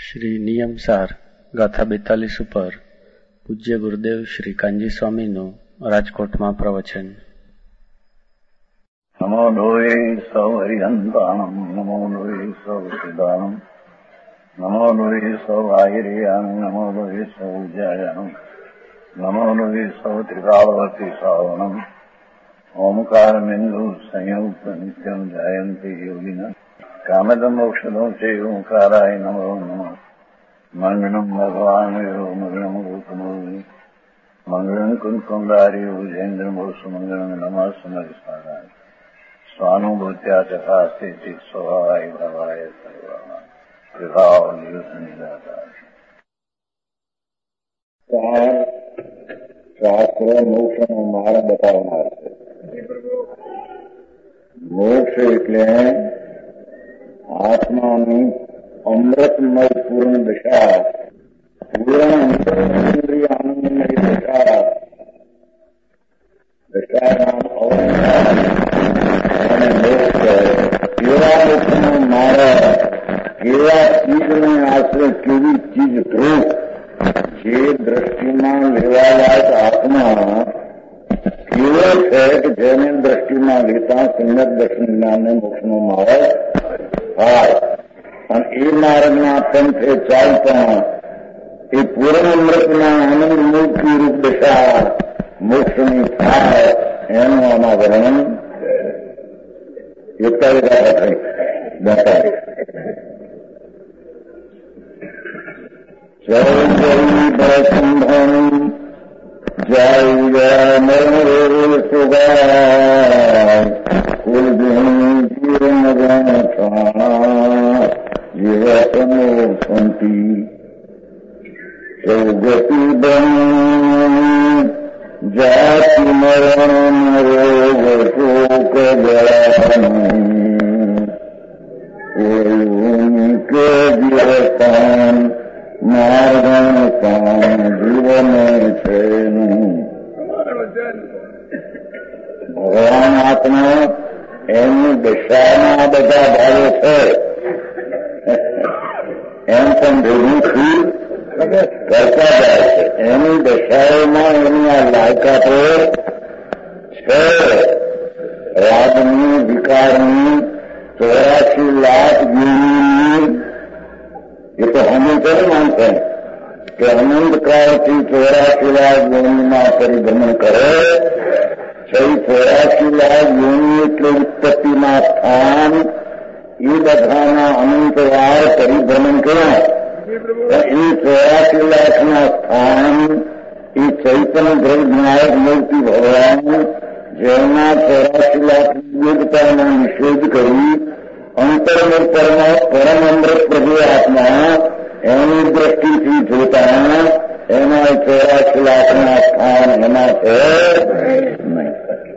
શ્રી નિયમસાર ગાથા 42 ઉપર પૂજ્ય ગુરુદેવ શ્રી કાંજી સ્વામીનું રાજકોટમાં પ્રવચન. નમો લોહે સૌ હરિહંતાણમ, નમો લોહે સૌ સિદ્ધાણમ, નમો લોહે સૌ આયર્યામ, નમો લોહે સૌ જયામ, નમો લોહે સૌ ત્રિકાળવતી સાવણમ. ઓમકાર બિંદુ સંયુક્ત નિત્યમ જાયંતી યોગિના કામદમ મોક્ષદો છે ઓંકારાય નમો નમઃ. મંગળમ ભગવાન મંગળમ ગૌતમોની મંગળમ કુંકુંડારી ભુજેન્દ્રમોસુ મંગળમ નમઃ સમરિસ્મરાય સ્વાનુભૂત્યા ચકાસ્તે ચિત સ્વભાવાય ભવાય સર્વમાં વિભાવ નિયુત નિરાકાર. શાસ્ત્ર મોક્ષનો માર્ગ બતાવનાર છે. મોક્ષ એટલે આત્માની અમૃતમય પૂર્ણ દશા, પૂર્ણ ઇન્દ્રિય આનંદમય દશાના અવસાન અને મોક્ષ. કેવા મોક્ષનો માર્ગ, કેવા ચીજને આશ્રય, કેવી ચીજ ધ્રુવ, જે દ્રષ્ટિમાં લેવાલાયક આત્મા કેવો છે કે જેને દ્રષ્ટિમાં લેતા સંગત દર્શન જ્ઞાનને મોક્ષનો માર્ગ થાય. અને એ માર્ગના પંથે ચાલતા એ પૂર્ણ અમૃતના આનંદ મૂર્તિ રૂપ દશા મોક્ષની થાય એનું આમાં વર્ણન બતાવે. ચૌરી બસંભમ જય નર સુગાય કુલ જીવન જીવતનો શાંતિ સૌગતિ બન જાતિ મરણ રોગ શોક કે જીવતાન માર્ગણ જીવન છે. ભગવાન આત્મા એમની દશાના બધા ભાવો છે એમ પણ ભેગું કરતા જાય છે. એની દશાઓમાં એની આ લાયકાતો છે. રાગની, વિકારની 84 લાખ ગુણની. એ તો હમે કેમ માનશે કે અનંતકાળથી 84 લાખ ગુણમાં પરિભ્રમણ કરે છે. 84 લાખ ગુણી એટલે ઉત્પત્તિના સ્થાન એ બધાના અનંતવાર પરિભ્રમણ કર્યા. એ 84 લાખના સ્થાન એ ચૈતન્ય દ્રવ્યનાયક મૂર્તિ ભગવાન જેના 84 લાખ યોગ્યતાનો નિષેધ કરી અંતર્મુખ પરમ અમૃત પ્રભુ આત્મા એની દ્રષ્ટિથી જોતા એના 84 લાખના સ્થાન એના છે નહીં.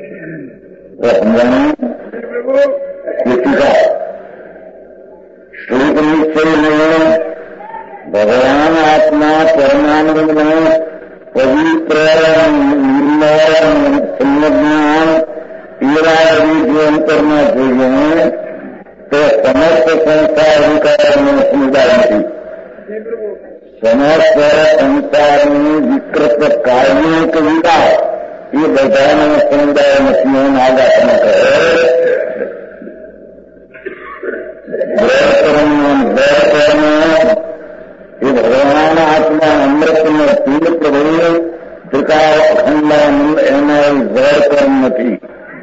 શ્લોક નિશ્ચય ભગવાન આત્મા પરમાનંદનો પવિત્ર નિર્મળ સંજ્ઞાન પીરાવી જે અંતરમાં જોઈએ તો સમસ્ત સંસાર વિકારનો સમુદાય નથી. સમસ્ત સંસારની વિકૃત કાર્મિક વિકાર એ બધાનો સમુદાય નથી. એમ આગાહમાં કહે એ ભગવાન આત્મા અમૃતનો તીર પ્રભુ ત્રિકાળ અખંડાનંદ એના ઝેર કર્મ નથી.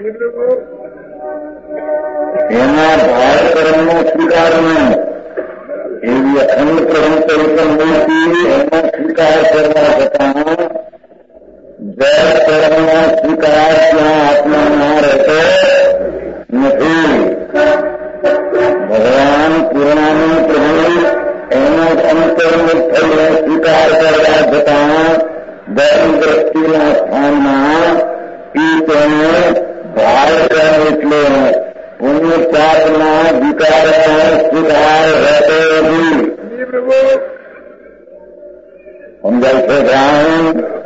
એના ભાર કર્મનો સ્વીકાર નહીં. એવી અખંડ કર્મ તરીકે મૂર્તિ એનો સ્વીકાર કરવા છતાં ઝેર કર્મનો સ્વીકાર ત્યાં આત્મામાં રહેતો નથી. ભગવાન પૂર્ણાનંદ પ્રભુ એનો અંતર્મુખ થઈને સ્વીકાર કરવા છતાં દરેક દ્રષ્ટિના સ્થાનમાં એ તેને ભાર કર્મ એટલે પુણ્ય પાપના વિકારનો સ્વીકાર રહેતો નથી. સમજાય છે ધ્યાન?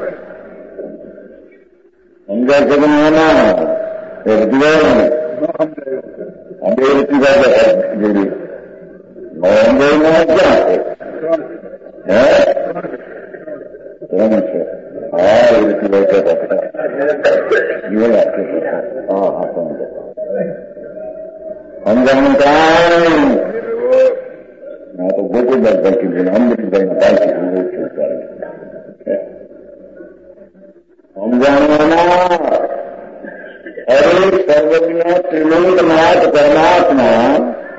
સમજાય છે કે એના બે રીતિ જોડી નોંધોમાં ક્યાં છે? ત્રણ છે. હા એ રીતે બેઠા હતા જીવન આપે હા હા સમજાણું કાંઈ ના તો ગોકુલદાસ બાકી બોલે અમૃતભાઈ બાકી સમજાણવાના અરે સર્વજ્ઞ ત્રિલોકનાથ પરમાત્મા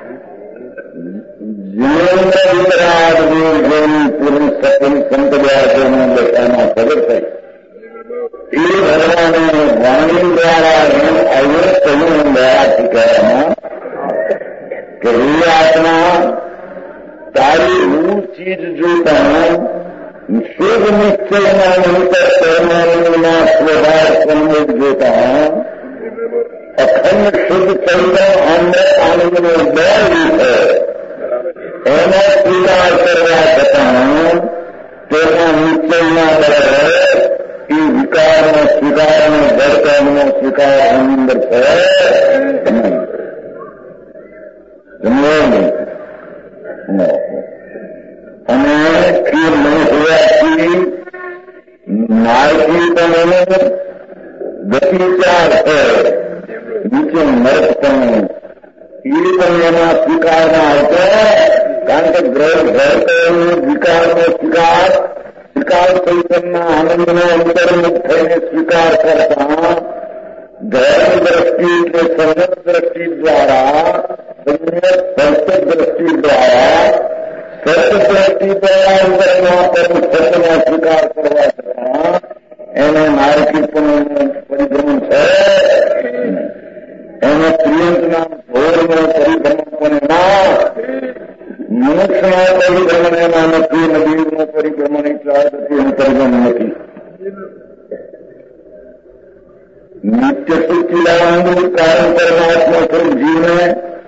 જીવનરાજ પુરુષ સફલ સંત વ્યાસોના દશામાં પ્રગટ થઈ એ ભગવાને વાણી દ્વારા એમ અવર કહ્યું દયાથી કહેવામાં કે હે આત્મા તારી હું ચીજ જોતા શુભ નિશ્ચયના નિમિત્ત કર્મના સ્વભાવ સંબંધ જોતા અખંડ શુદ્ધ ચૈતન્ય અંદર આનંદનો દળ છે એનો સ્વીકાર કરવા છતાં તેના નિશ્ચયના દળે એ વિકારનો સ્વીકારનો દર્શનનો સ્વીકાર અંદર છે અને એ નહીં હોવાથી માર્ગી પણ એને ગતિચાર છે નીચે નરક પણ એ પણ એના સ્વીકારમાં આવતો કારણ કે ગ્રહ વિકારનો સ્વીકાર ચૈતનના આનંદનો અંતર્મુખ થઈને સ્વીકાર કરતા ધર્મ દ્રષ્ટિ કે સંગત દ્રષ્ટિ દ્વારા સંત દ્રષ્ટિ દ્વારા સત દ્રષ્ટિ દ્વારા અંતરમાં પણ સતનો સ્વીકાર કરવા છતાં એને નારકીપનું પરિભ્રમણ છે એને પ્રિયંકના ઘોરનો પરિભ્રમણ પણ ના મનુષ્યનો પરિભ્રમણ એમાં નથી નદીનો પરિભ્રમણ એટલા એનું પરિભ્રમણ નથી નિત્ય સુચિદાનંદ કારણ પરમાત્મા સ્વરૂપ જીવને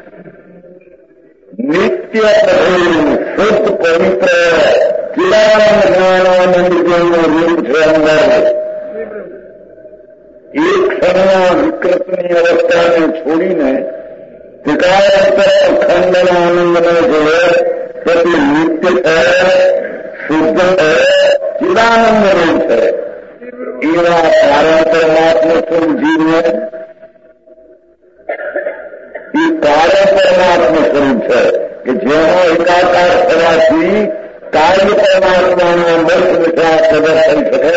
નિત્ય શુદ્ધ પવિત્ર ચિદાનંદ જ્ઞાનાનંદ જેવું રૂપ છે અંદર એક ક્ષણના વિકૃતની અવસ્થાને છોડીને વિકારાંતર અખંડના આનંદને જોડે તેથી નિત્ય છે શુદ્ધ છે ચિદાનંદ રૂપ છે એવા કારણ પરમાત્મા સ્વરૂપ જીવને એ કારણ પરમાત્મા સ્વરૂપ છે કે જેનો એકાકાર થવાથી કાર્ય પરમાત્માના મસ્ત વિચાર પ્રગટ થઈ શકે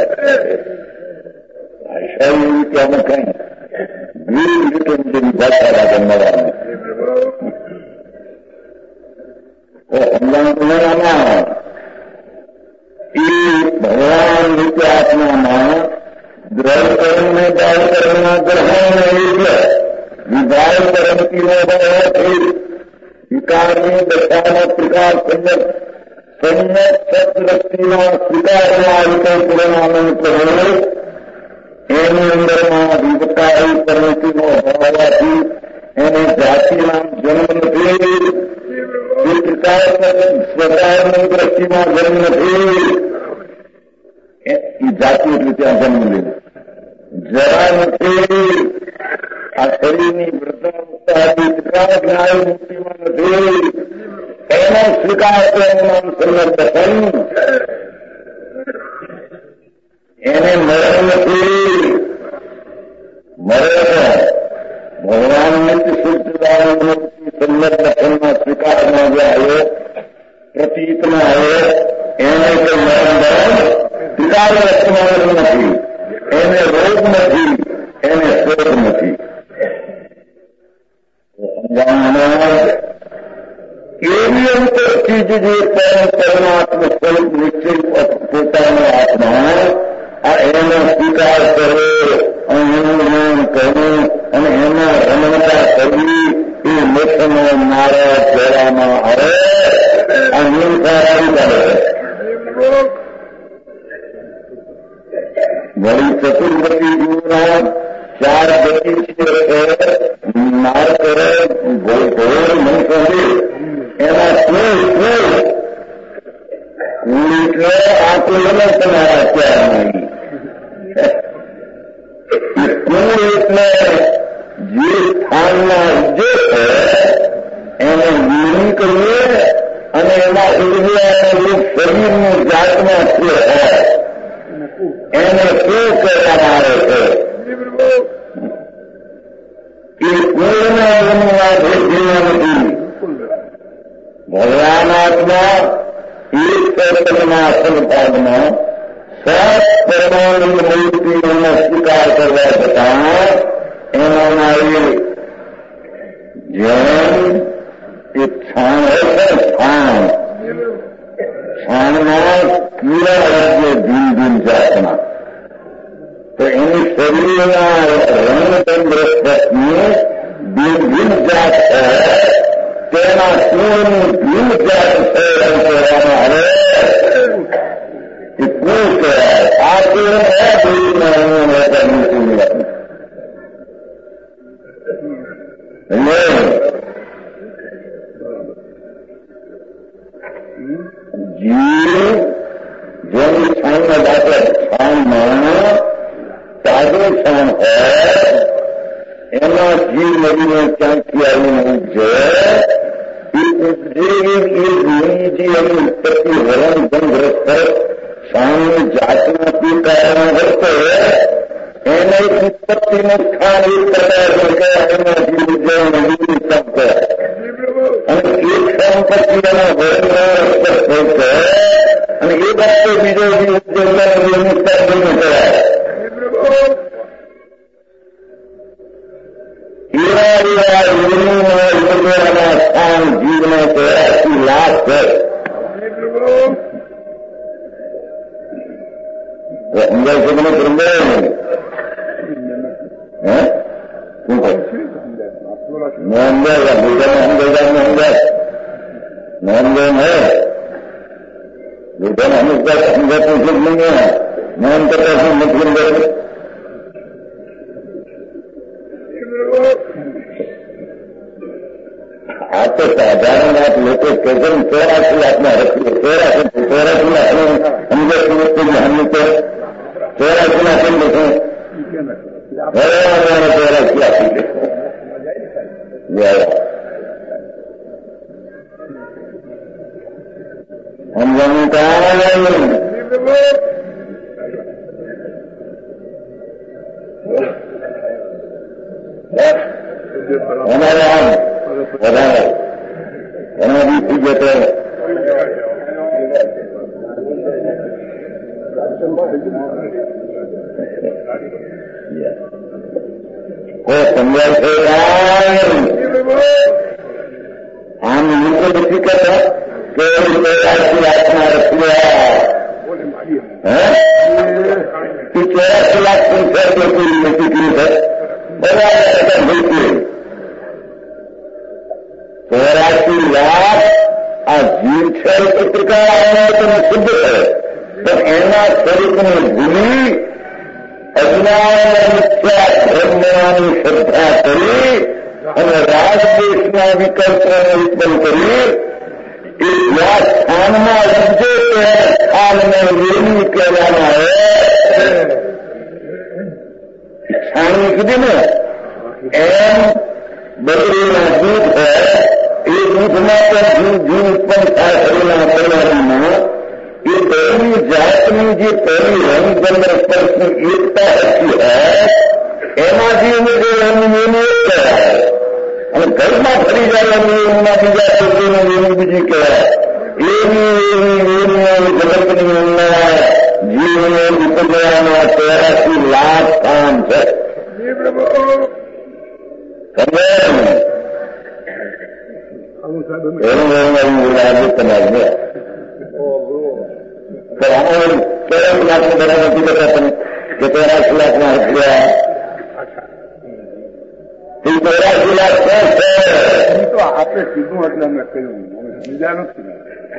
શૈલી રીતે અમે કઈ વિવિધ રીતે જેવી ભાષા જન્મવાનું સમજાણું આમાં એ ભગવાન રીતે આત્મામાં ગ્રહ કર્મને બાળ કર્મના ગ્રહણ એટલે વિભાગ કરમતીનો ભાવથી વિકારની દશાનો પ્રકાર સંયત સદદ્રષ્ટિના સ્વીકારમાં રીતે પૂર્ણાનંદ પ્રભુ એની અંદરમાં વિકારી કરમતીનો ભાવ હોવાથી એને જાતિના જન્મ નથી એ પ્રકાર સ્વભાવની દ્રષ્ટિમાં જન્મ નથી એ જાતિ એટલે ત્યાં જન્મ લીધો જરા નથી આ શરીરની વૃદ્ધાવસ્થાથી જ્ઞાન મુક્તિમાં નથી એનો સ્વીકાર તો એનું નામ સંદર્ભન એને મરણ નથી મરણ ભગવાન નિત્ય શુદ્ધાનંદ સંદર્ભનમાં સ્વીકારમાં જે આવ્યો પ્રતીતમાં આવ્યો એને કોઈ મરણ સ્વીકાર રચનાનું નથી એને રોગ નથી એને શોધ નથી એવી અંતર ચીજ જે પરમાત્મ સ્વરૂપ નિશ્ચય પોતાનો આત્મા આ એનો સ્વીકાર કરે અને એનું જ્ઞાન કરવું અને એમાં રમણતા કરવી એ મોક્ષનો મારો કહેવામાં આવે આ નિર્ધાર કરે વળી ચતુર્ગતિ જીવના ચાર ગતિ છે માર કરે ઘોર મનુષ્ય એમાં કુલ એટલે આ કુલને તમારા અત્યારમાં કુલ એટલે જે સ્થાનમાં જે છે એને વિલીન કરીએ અને એમાં એ રૂપ શરીરની જાતમાં છે એને શું કહેવામાં આવે છે એ પૂર્ણના જન્મમાં ભેટના નથી. ભગવાન આત્મા એક સર્વના અસલભાગમાં સાત પરમાણુ મૂર્તિઓનો સ્વીકાર કરવા છતાં એનામાં એ જેમ એક છાણ હશે છાણમાં કીડા રાજ્ય ભીન ભીન જાતના તો એની શરીરના રંગચંદ્રની ભીન ભીન જાત છે તેના સૂર્યની ભીન જાત છે એમ કહેવામાં આવે એ શું કહેવાય આ સૂર્ય જીવ જેની છાણમાં દાખલ છાણમાં તાજો છાણ હોય એમાં જીવ નદીને ક્યાંથી આવીને ઉપજે એ ઉપજેલી એ બીજી એની ઉત્પત્તિ હરણ ગંધ છાણની જાતમાંથી કારણ વર્તે એને ઉત્પત્તિનું સ્થાન એક પ્રકાર એમાં જીવ ઉપજે નદીની શબ્દ અને એક સંપત્તિ એના વરણ થઈ છે અને એ વખતે બીજો જીવ ઉપજેલાની શબ્દ ન કહેવાય. એવા યોગીના સ્થાન જીવને 84 લાખ છે. સમજાય છે મને સમજાય આ તો સાધારણ વાત લોકો કે 84 લાખમાં રખીએ 84 લાખનું સમજે હમ તો 84 લાખ એમ દેખો 84 આપી દે સમજવાનું કારણ અમારે આમ વધારે એના બી થઈ જતો સમજાય છે આમ લોકો નથી કરતા કે 84 લાખમાં રખ્યા 84 લાખ સંખ્યા કોઈ નથી કરી છે બરાબર 84 લાખ આ જીવ છે એ પ્રકાર શુદ્ધ છે પણ એના સ્વરૂપને ભૂલી અજ્ઞાન મિથ્યા બ્રહ્મની શ્રદ્ધા કરી અને રાગદ્વેષના વિકલ્પોને ઉત્પન્ન કરી એ જ્યાં સ્થાનમાં ઉપજે તે સ્થાનને વેલી કહેવામાં આવે. છાણી કીધી ને એમ બકરીના દૂધ હોય એ દૂધમાં પણ જીવ ઉત્પન્ન થાય શરીરના પરિણામમાં એ બેની જાતની જે પહેલી રંગબંધ સ્પર્શની એકતા હતી હોય એમાંથી એનું એક કહેવાય અને ઘરમાં ફરી જાય એના બીજા છોકરીનું એનું બીજી કહેવાય એની જગતની અંદર જીવને ઉપજવાના 84 લાખ સ્થાન છે. લાખ બધા નથી કરતા તમે કે 84 લાખના રૂપિયા 84 લાખ તો આપણે સીધું એટલે અમે કહ્યું બીજા નથી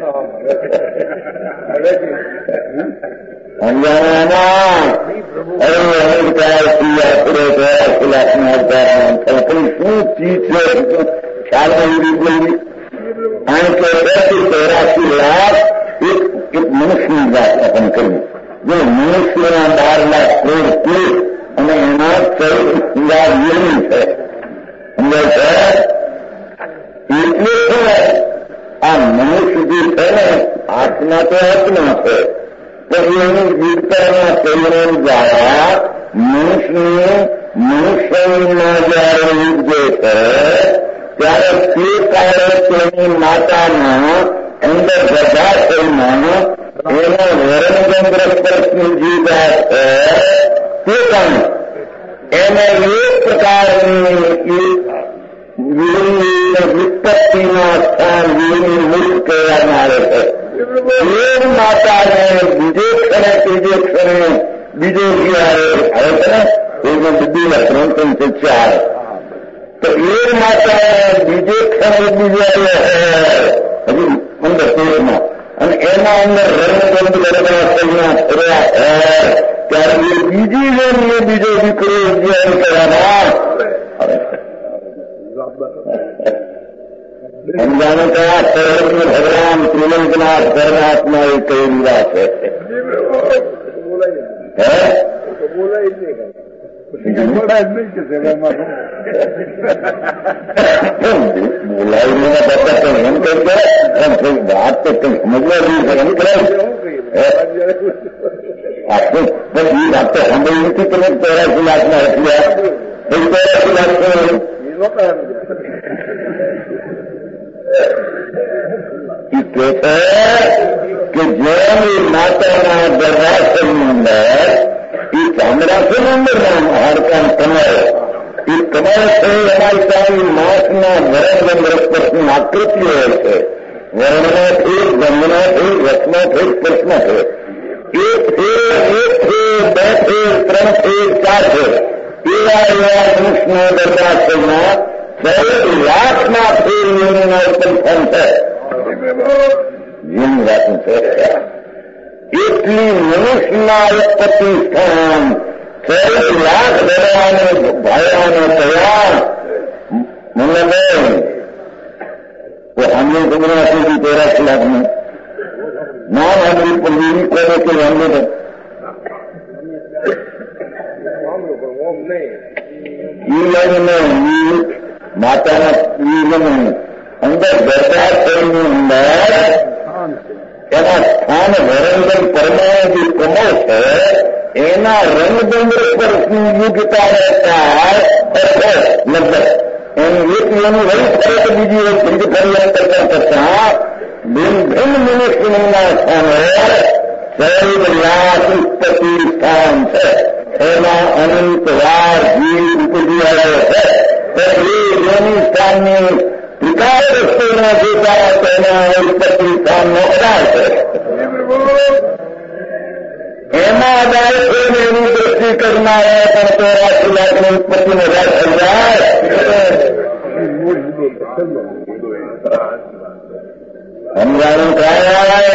અંજાના શું ચીજ છે ખ્યાલમાં એવી બોલવી કારણ કે 84 લાખ એક મનુષ્યની વાત આપણે કર્યું જો મનુષ્યના 12 લાખ કરોડ કુલ અને એના 14 લાખ યોની છે સમજાય છે એટલે આ મનુષ્ય જે છે ને આત્મા તો આત્મા છે, તો એની જીવતાના શરીર દ્વારા મનુષ્યમાં જયારે ઉદ્ગે છે ત્યારે તે કાળે તેની માતાના અંદર ગર્ભાશયમાં એનો વરણચંદ્ર સ્પર્શની જીવા છે તે પણ એને એક પ્રકારની વિપત્તિના સ્થાન વીરની મુક્ત કહેવામાં આવે છે. એ માતાને બીજે ક્ષણે ત્રીજે ક્ષણે બીજો આવે છે ને એમાં બધી 3-4 તો એ માતાને બીજે ક્ષણે બીજો હજી અંદર પેટમાં અને એના અંદર રંગબંધ ગર્ભાશયમાં ફર્યા ત્યારે એ બીજી જોડીએ બીજો દીકરો ઉદ્યાન કરવામાં આવે છે. સમજાને કયા સર્વજ્ઞ ભગવાન ત્રિલંકનાથ પરમાત્મા એ કઈ લીધા છે. બોલાવીને બાબત એમ કહી દે વાત તો કઈ સમજવા જોઈએ એમ કરાય આખું બસ એ વાત તો સાંભળી નથી તમે 84 લાખના રૂપિયા 84 લાખ કે જેમ એ માતાના ગર્ભાશયની અંદર એ ચામડાશયની અંદર હાડકાન કમાય એ કમાય છે અમારી સામે માસના વરણગંધ સ્પર્શની આકૃતિ હોય છે. વર્ણનાથી ગંધનાથી રસનાથી સ્પર્શનાથી એક ફેર 2 ફેર 3 ફેર 4 ફેર એવા મનુષ્યના ગર્ભાશયમાં 14 લાખના ફેર યોનિના ઉત્પન્ન છે. જેમ રાખવું છે એટલી મનુષ્યના ઉત્પત્તિ સ્થાન 14 લાખ ભરવાને ભાઈઓને તૈયાર મને બેન તો हमने गुमराह की 13 लाख में नाम हमारी पंजीरी कोने के हमने માતાના અંદર ગર્ભાશયની અંદર એના સ્થાન વરણગંધ પરમાણુ જે કમળ છે એના રંગબંધ સ્પર્શની યુગતા રહેતા લગભગ એનું એક યોનું વહી ફરે તો બીજી એક બીજું પરિવર્તન કરતા ભિન્ન ભિન્ન મનુષ્યના સ્થાનો 14 લાખ ઉત્પત્તિ સ્થાન છે. એમાં અનંત વાર જીવ ઉપજી આવ્યો છે. તો એ યોની સ્થાનની વિકાસ વસ્તુના જોતા તેના ઉત્પત્તિ સ્થાનનો આધાર છે. એમાં આધાર છે એની દ્રષ્ટિ કરનાર પણ 84 લાખની ઉત્પત્તિનો આધાર થઈ જાય. સમજાણું કાય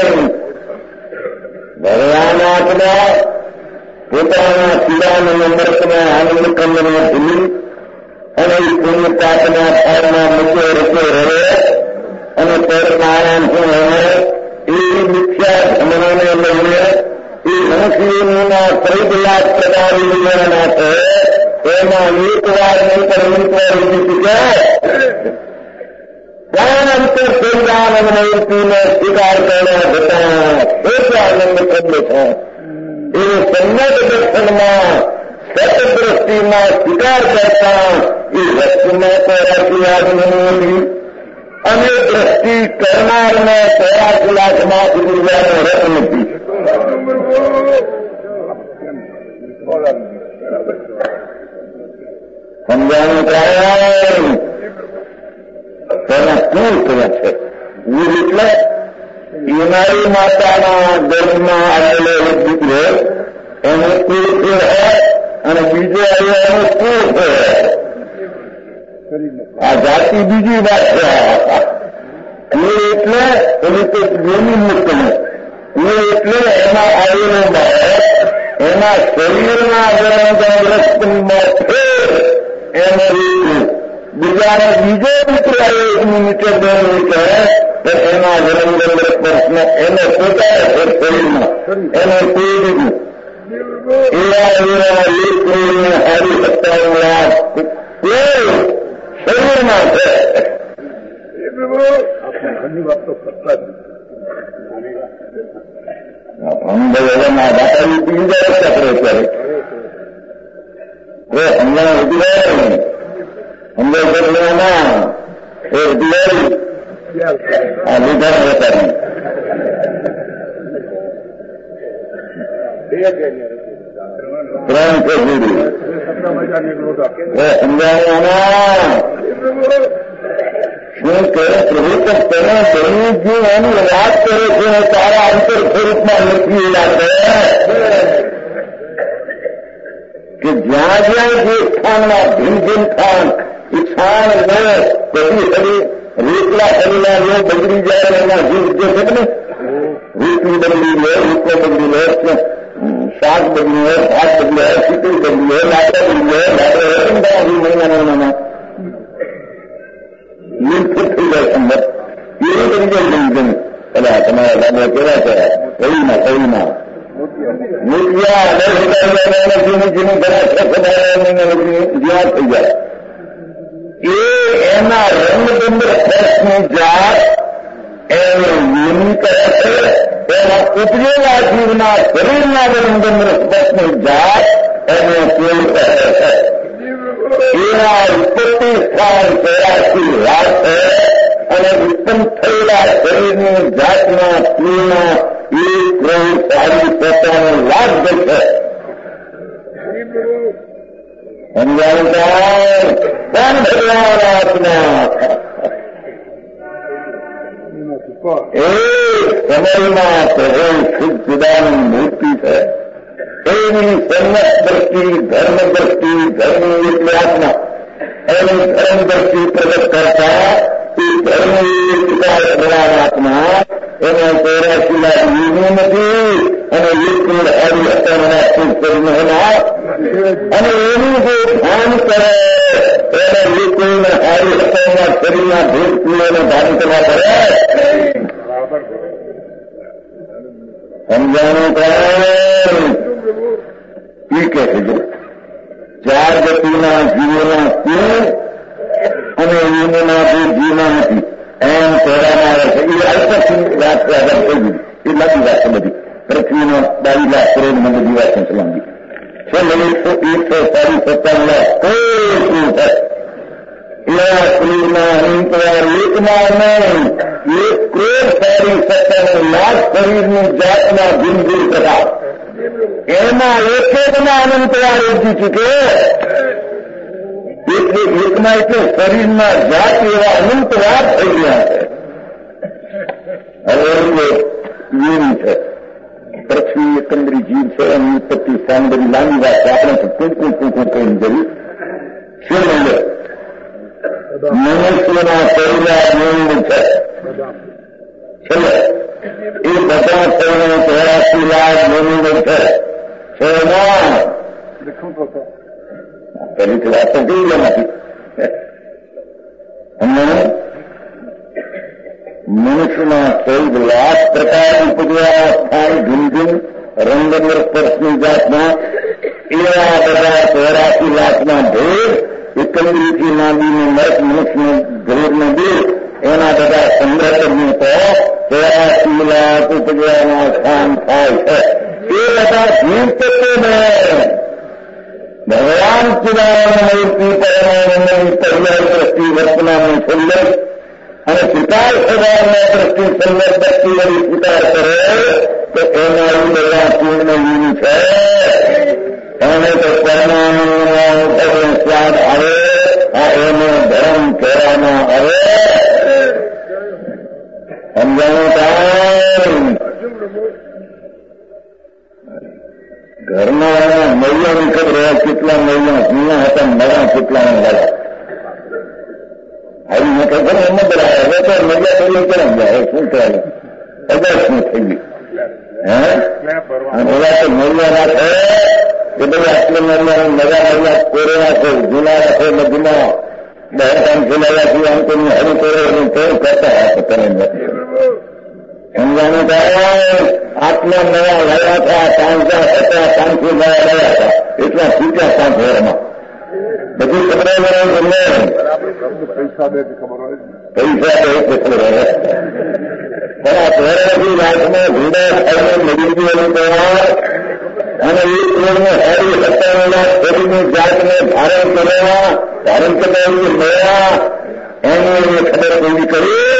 ભગવાન આત્મા પોતાના શિરાન નંબરમાં આનંદ કંદને ભૂલી અને પુણ્ય પાપના ફળમાં મૂક્યો રચ્યો રહે અને પરમાનંદ શું રહે એવી મિથ્યા ધર્મને લઈને એ મનુષ્યના 13 લાખ પ્રકાર વિજ્ઞાના છે. એમાં એક વાર નહીં પણ 20 વાર ઉઠી ચૂક્યા ત્યાં અંતર સૈદાનંદ મૂર્તિને સ્વીકાર કરવા જતા એટલો આનંદ કબલે છે. એ સમ્યક દર્શનમાં સતદ્રષ્ટિમાં સ્વીકાર કરતા એ વસ્તુમાં તો રાશિવાદ નથી અને દ્રષ્ટિ કરનારને 84 લાખમાં ગુરુજાનો રસ નથી. સમજાણું કારણ તેના શું કહે છે એ એટલે બીમારી માતાના ગર્ભમાં આવેલો એક દીકરો એનો કુળ છે અને બીજો આવ્યો એનો કુળ છે. આ જાતિ બીજી વાત છે. એ એટલે એની તો યોની મુક્ત એ એટલે એમાં આવેલો બાળક એના શરીરના વરણગંધ ફેર એનો બીજાને બીજો મિત્ર આવ્યો 1 મીટર 2 મીટર તો એના વરણગંધ સ્પર્શનો એને પોતાને શરીરમાં એને કોઈ દીધું એવા લેખને હારી 57 લાખ કોઈ શરીરમાં છે. ઘણી વાત તો કરતા हम भगवान माता जी पी जाए चक्रे करे वो हम लोग उठ गए हम लोग कर लेना एक दिल लीडर होता है प्रेम से जुड़ी वो समझाना શું કરે પ્રભુ તો તેને તેની જીવન વાત કરે છે તારા અંતર સ્વરૂપમાં લખી લાગે કે જ્યાં જ્યાં જે સ્થાનમાં ભીન ભીન સ્થાન એ સ્થાન બધી શરીર રેતલા શરીરના જો બગડી જાય એના જીવ જે છે ને રીતની બગડી લે રૂપો બગડી લે શાક બગડી હોય ભાત બગડી હોય ખીચડી બગડી હોય લાકડા બગડી હોય લાકડા મહિના નિર્ફિત થઈ જાય સંબંધ એ તરીકે જન પેલા તમારા દાદા કેવા છે કઈમાં મોતિયા 10,000 જેની જેની ઘણા જ્યાં થઈ જાય એ એના રંગબંદર ફેસની જાત એને યુની કરે છે એના ઉપજેલા જીવના શરીરના રંગબંદર ફેસની જાત એને કેળ કરે છે એના ઉત્પત્તિ સ્થાન 84 લાખ છે અને ઉત્પન્ન થયેલા શરીરની જાતના ફૂલના 1 કરોડ 57 લાખ છે સમજાવતા કોણ ભગવાન આત્મા એ સમયમાં પ્રભુ શુદ્ધાનંદ મૂર્તિ છે એની સન્મત દ્રષ્ટિ ધર્મ દ્રષ્ટિ ધર્મની એટલે આત્મા એની ધર્મ દ્રષ્ટિ પ્રગટ કરતા એ ધર્મની વિકાસ ભગવાન આત્મા એને 84 લાખ યુગની નથી અને 1 કરોડ 57 કરીને એના અને એનું જે ધ્યાન કરે એને 1 કરોડ 57 શરીરના ભેદ પીળોને ધારણ કરવા કરે સમજાણું કારણ એ કહે છે જો 4 ગતિના જીવોના કુળ અને એમના જે જીવના નથી એમ કહેવામાં આવે છે એ અલ્પથી વાત આગળ થઈ ગઈ એ લાંબી વાત છે બધી પૃથ્વીનો 22 લાખ કરોડમાં બધી વાત છે લાંબી છે મને 147 લાખ કોઈ થાય એવા શરીરના અનંતવાર એકમાં નહીં 1 કરોડ 57 લાખ શરીરની જાતના ભિન્ન ભિન્ન પ્રકાર એમાં એક-એકના અનંતવાર ઉઠી ચૂકે એટલે એકમાં એટલે શરીરના જાત એવા અનંતવાર થઈ ગયા છે હવે જીવ છે પૃથ્વી એકંદરી જીવ છે એની ઉત્પત્તિ સ્થાન બધી લાંબી વાત છે આપણે ટૂંકું ટૂંકું કહીને જઈએ શું મળે મનુષ્યના શરીરના મૂળ છે છેલ્લે એ બધા થઈને 84 લાખ મૂળ છે છેલ્લા પહેલી વાત તો કેવી નથી અને મનુષ્યના 14 લાખ પ્રકાર ઉપજવા સ્થાન ભિન્ન ભિન્ન રંગબંદર સ્પર્શની જાતમાં એવા બધા 84 લાખના ભેદ એકંદરીથી માંડીને મર્ત મનુષ્યનો ભેદનો દેહ એના બધા સંગ્રહની તો 84 લાખ ઉપજવાના સ્થાન થાય છે એ બધા જીવ તત્વોને ભગવાન ચિદાનંદમૂર્તિ પરમાનંદની પર્યાય દ્રષ્ટિ વર્તમાનની છેલ્લે અને સ્વીકાર સ્વભાવના દ્રષ્ટિ સંગત દ્રષ્ટિ વળી સ્વીકાર કરે તો એના બધા પૂર્ણ યુની છે એને તો પરમાનંદનો સ્વાદ આવે આ એનો ધર્મ કહેવામાં આવે સમજાણું કામ ઘરના મહિલાની ખબર હોય કેટલા મહિલા જૂના હતા નવા કેટલા ગયા આવી મેં ખબર એમ જ રહ્યા હવે તો મજા પેલી કેમ જાય શું કહેવાય અગર શું થઈ ગયું ઓલા તો મહિલા રાખે કે ભાઈ આટલે મહિલાની નવા મહિલા કોરે રાખે જૂના રાખે બધીમાં બહેરાન ખેલાવ્યાથી આમ તેની હરી કરે એનું કેવું કરતા હશે કરે નથી સમજાનું કારણ આટલા નવા લાવ્યા હતા 500 નવા લાવ્યા હતા એટલા છૂટ્યા 5 વર્ષમાં બધી ખબર પૈસા દે ખબર હોય પૈસા દે ખબર હોય પણ આ પહેલાથી રાતમાં ભીડા ખાઈને મરી ગયેલું તૈયાર અને એક રોડને હારી હતાના શરીરની જાતને ધારણ કરવા મળ્યા એની ખબર પૂરી કરી.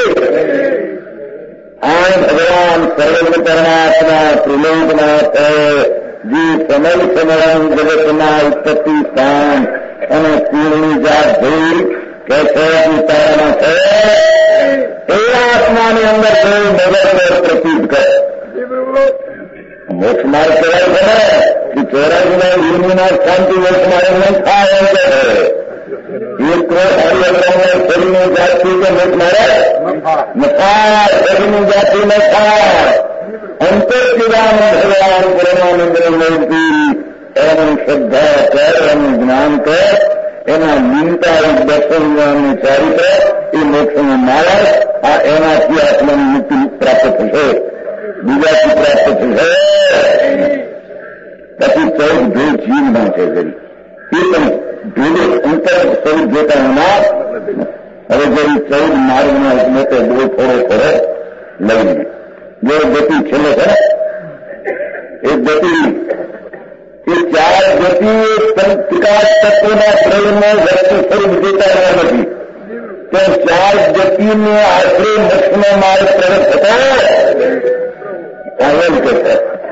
આ ભગવાન સર્વ પરમાત્મા ત્રિલોકનાથ જે સમય સમરણ જગતના ઉત્પત્તિ સ્થાન અને પૂર્ણની જાત જોઈ કે છે તારામાં છે એ આત્માની અંદર કોઈ મદદ પ્રતીત કરે. મોક્ષ માર્ગ કહેવાય છે ને કે 84 યુનિના શાંતિ મોક્ષ માર્ગ નહીં થાય એમ કહે એક શરીરની જાતિ કે મોક્ષ માર્ગ નફા શરીરની જાતિ ન થાય. અંતરચિદાન ભગવાન પરમાનંદ મૂર્તિ એનું શ્રદ્ધા કર એનું જ્ઞાન કર એના લીનતા દર્શન ચારિત્ર એ મોક્ષનો માર્ગ આ એનાથી આત્માની મુક્તિ પ્રાપ્ત થશે. બીજાથી પ્રાપ્ત થશે. પછી 14 ભેદ જીવમાં છે એ પણ ભેદે અંતર સ્વરૂપ જોતા હોનાર. હવે જરી 14 માર્ગમાં એટલે તો બહુ થોડો લઈને જે ગતિ છેલ્લે છે એ ગતિ એ 4 ગતિ વિકાસ તત્વોના પ્રયોગમાં વ્યક્તિ સ્વરૂપ જોતા રહ્યા નથી. તો 4 ગતિને આશરે મોક્ષનો માર્ગ પ્રગટ થતો એમ કે છે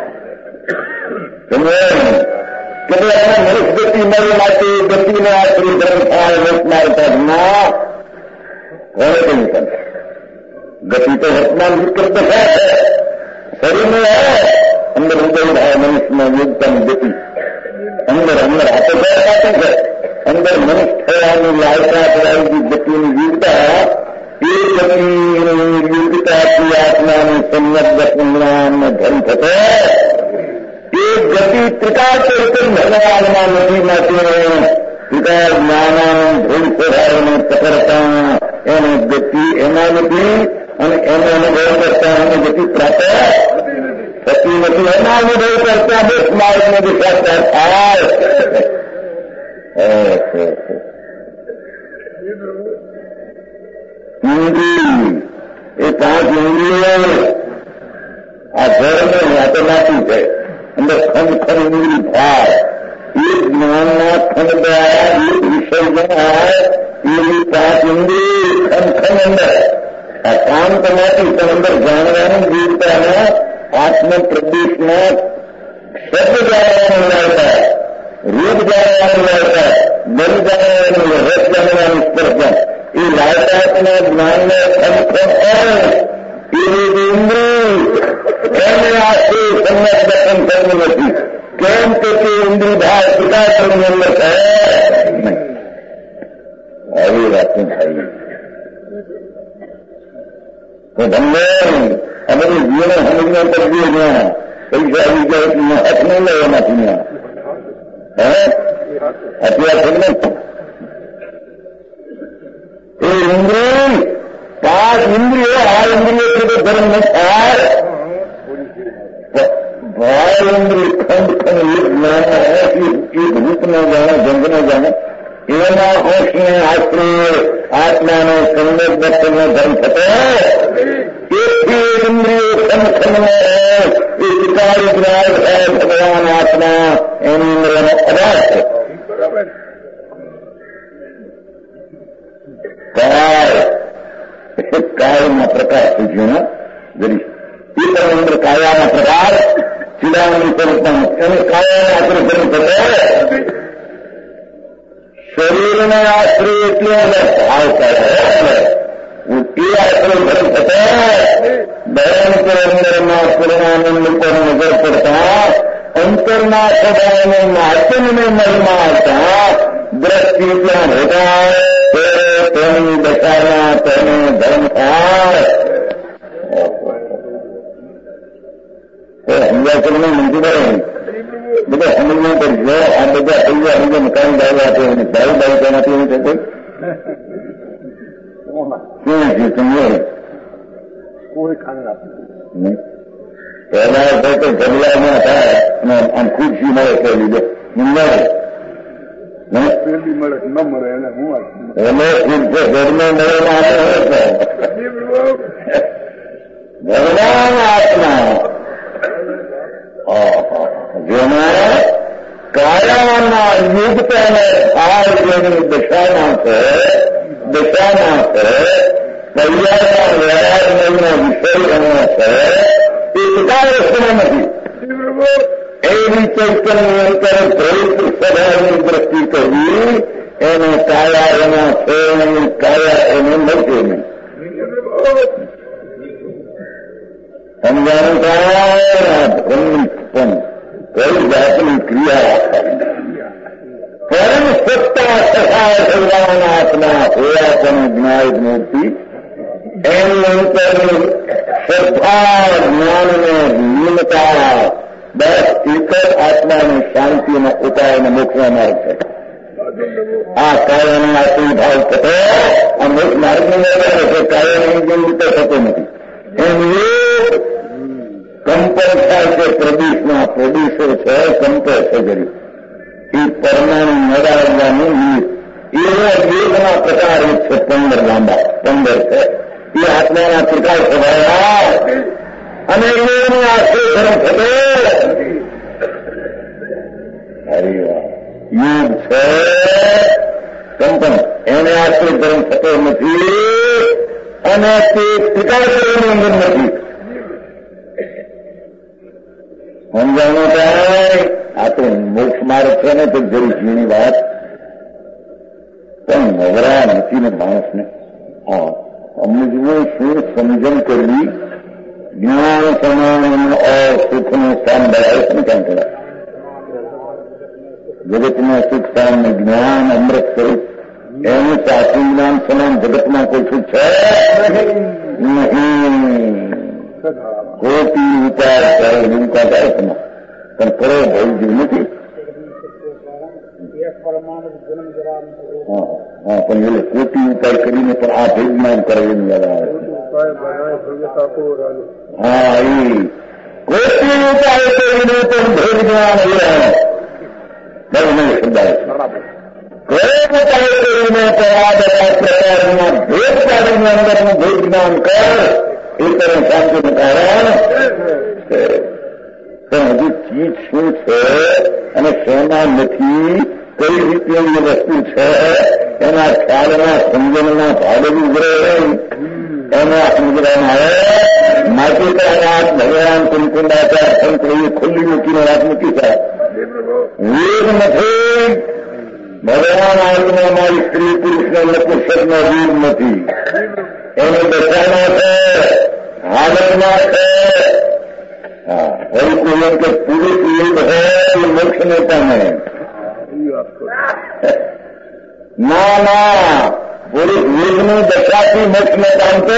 કેટલાક મનુષ્ય ગતિ મળી માટે ગતિને આશરે ધર્મ થાય મોક્ષ માર્ગ ના કોને કઈ કરે. ગતિ તો વર્તમાન વિકૃત છે શરીરનું અંદર ઉદય થાય મનુષ્યમાં યોગતાની ગતિ અંદર હાથો આપે છે. અંદર મનુષ્ય થવાની લાયકા કરાવી ગતિની વિવિધતા એ ગતિની વિવિધતાથી આત્માનું સંયત જ્ઞાન ધન થતો એ ગતિ ત્રિકાળ રીતે ભગવાનમાં નથી માટે ત્રિકાળ જ્ઞાન ભૂલ સ્વભાવને પકડતા એની ગતિ એના નથી અને એનો અનુભવ કરતા એની ગતિ પ્રાપ્ત થતી નથી. એના અનુભવ કરતા દસ માર્ગનો દિશા થાય. ઇન્દ્રિય એ 5 ઇન્દ્રિયો આ ધર્મ યાતો નાખી છે. અંદર ખંડ ઇન્દ્રિય થાય એ જ્ઞાનના ખંડ દ્વારા એક વિસર્જન થાય એવી 5 ઇન્દ્રિય ખંડ અંદર આ શાંત નથી પણ અંદર જાણવાની જીવતાના આત્મ પ્રદેશમાં શબ્દ જાણવાનું લાવતા રૂપ જાણવાનું લાવતા બલ જાણવાનું રસ જાણવાનું સ્પર્શ એ લાયકાતના જ્ઞાનને ખંડ એવી ઇન્દ્રિય એને આખી સંમત દર્શન કરવું નથી. કેમ કે તે ઇન્દ્રિય ભાવ પિતા કરવાની અંદર છે નહીં. આવી વાત થાય તો તમને અમારી જીવન સમજવા કરવી ત્યાં પૈસા આવી જાય હાથ નહીં લે એમાંથી અત્યારે એ ઇન્દ્રિય 5 ઇન્દ્રિયો આ ઇન્દ્રિયો સુધી ધર્મ ન થાય. ભાવ ઇન્દ્રિય ખંડ એક રૂપ ન જાણે જંગ ન જાણે એના હોશને આશરે આત્માનો સંવેદ દર્શનનો ધર્મ થતો એથી ઇન્દ્રિયો ખંડ એ શિકારી જ્ઞાન થાય ભગવાન આત્મા એની ઇન્દ્રિયનો પદાર્થ છે. કાયના પ્રકાર સૂચિના ગરી એ પણ અંદર કાયાના પ્રકાર ચિડાવણી સ્વરૂપમાં અને કાયાના આશરે ધર્મ થતો શરીરને આશરે એટલે ભાવ કરે એ આશરે ધર્મ થતો દરેક અંદરમાં પૂર્ણાનંદ પર નજર પડતા અંતરના સદાને નાચનને મહિમાતા દ્રષ્ટિ ત્યાં હોતા તેની દશાના તેને ધર્મ થાય. સમજાચરને મંજૂર બધા સમજવું પડશે. આ બધા પૈસા બીજા મકાન દાવ્યા છે અને ભાઈ તેનાથી એવું થશે શું છે સમજો કોઈ કામ પહેલા તો ગરલામાં થાય અને આમ ખુરશી મળે કે લીધે મળે મળે ન મળે એને હું એને ઘરમાં મળે ભગવાન આત્મા જેના કાયાના યુક્ત અને ભાવ જેની દશામાં છે કૈયાના વ્યવહારના વિષય બન્યો છે એ ચિતાવસ્થમાં નથી. એવી ચૈતન્ય અંતર ભૌત સ્વભાવની દ્રષ્ટિ કરવી એને કાયા એના છે કાયા એને મળશે નહીં. સમજાનું પણ કઈ જાતની ક્રિયા પરમ સત્તા સહાય ભગવાન આત્મા હોયા પણ જ્ઞાન મૂર્તિ એની અંતરની શ્રદ્ધા જ્ઞાનને લીનતા બસ એક જ આત્માની શાંતિના ઉપાયને મોક્ષના માર્ગ છે. આ કાયાનો આત્મી ભાવ થતો આ મોક્ષ માર્ગની અંદર છે. કાયાની જેવી રીતે થતો નથી. એમ કંપન થાય છે પ્રદેશમાં પ્રોડ્યુસર છે કંપે છે ગરીબ એ પરમાણુ નડાવવાનું એવો વેગના પ્રકાર છે 15 લાંબા 15 છે એ આત્માના પ્રકાર સ્વભાવ અને એનો આશ્રય થતો યુગ છે કંપન એને આશ્રય ધર્મ થતો નથી અને તે પિતાશ્રયની અંદર નથી. સમજાવવાનું થાય આ તો મોક્ષ માર્ગ છે ને તો જરી ઝીણી વાત પણ નવરા નથી ને માણસને. હા સમજવું શું સમજણ કરવી જ્ઞાન સમાન ઓર સુખનું સ્થાન બરાબર છે ને ક્યાં કહેવાય જગતમાં સુખ સ્થાન જ્ઞાન અમૃત સ્વરૂપ એનું સાચું જ્ઞાન સમાન જગતમાં કોઈ સુખ છે નહીં. કોટી વિચાર કરે એવું કાઢાય પણ કરો ભય જેવું નથી. હા પણ એટલે કોટી ઉપાય કરીને પણ આ ભેદ જ્ઞાન કરે એનું યાદ આવે. હા એ કોટી ઉપાય કરીને પણ ભેદ જ્ઞાન બહુ નહીં શબ્દ કોઈ ઉપાય કરીને પણ આ બધા પ્રકારના ભેદ કાઢીને અંદરનું ભેદ જ્ઞાન કર એ તરફ શાંતિનું કારણ પણ હજુ ચીજ શું છે અને શેના નથી કઈ રીતની વસ્તુ છે એના ખ્યાલના સમજણના ભાડું ઉભરે એના સમજવામાં આવે. માતૃકાનાથ ભગવાન કુંકુંડાચાર સંત એ ખુલ્લી મૂકીને વાત મૂકી છે. વેદ નથી ભગવાન આત્મા મારી સ્ત્રી પુરુષને નપુંસકનો વીર નથી. એની દશામાં છે હાલતમાં છે. હા એવું કોઈ એમ કે પુરુષ લીડ હોય એ મોક્ષ ને પામે ના પુરુષ લીડની દશાથી મોક્ષ ને પામતો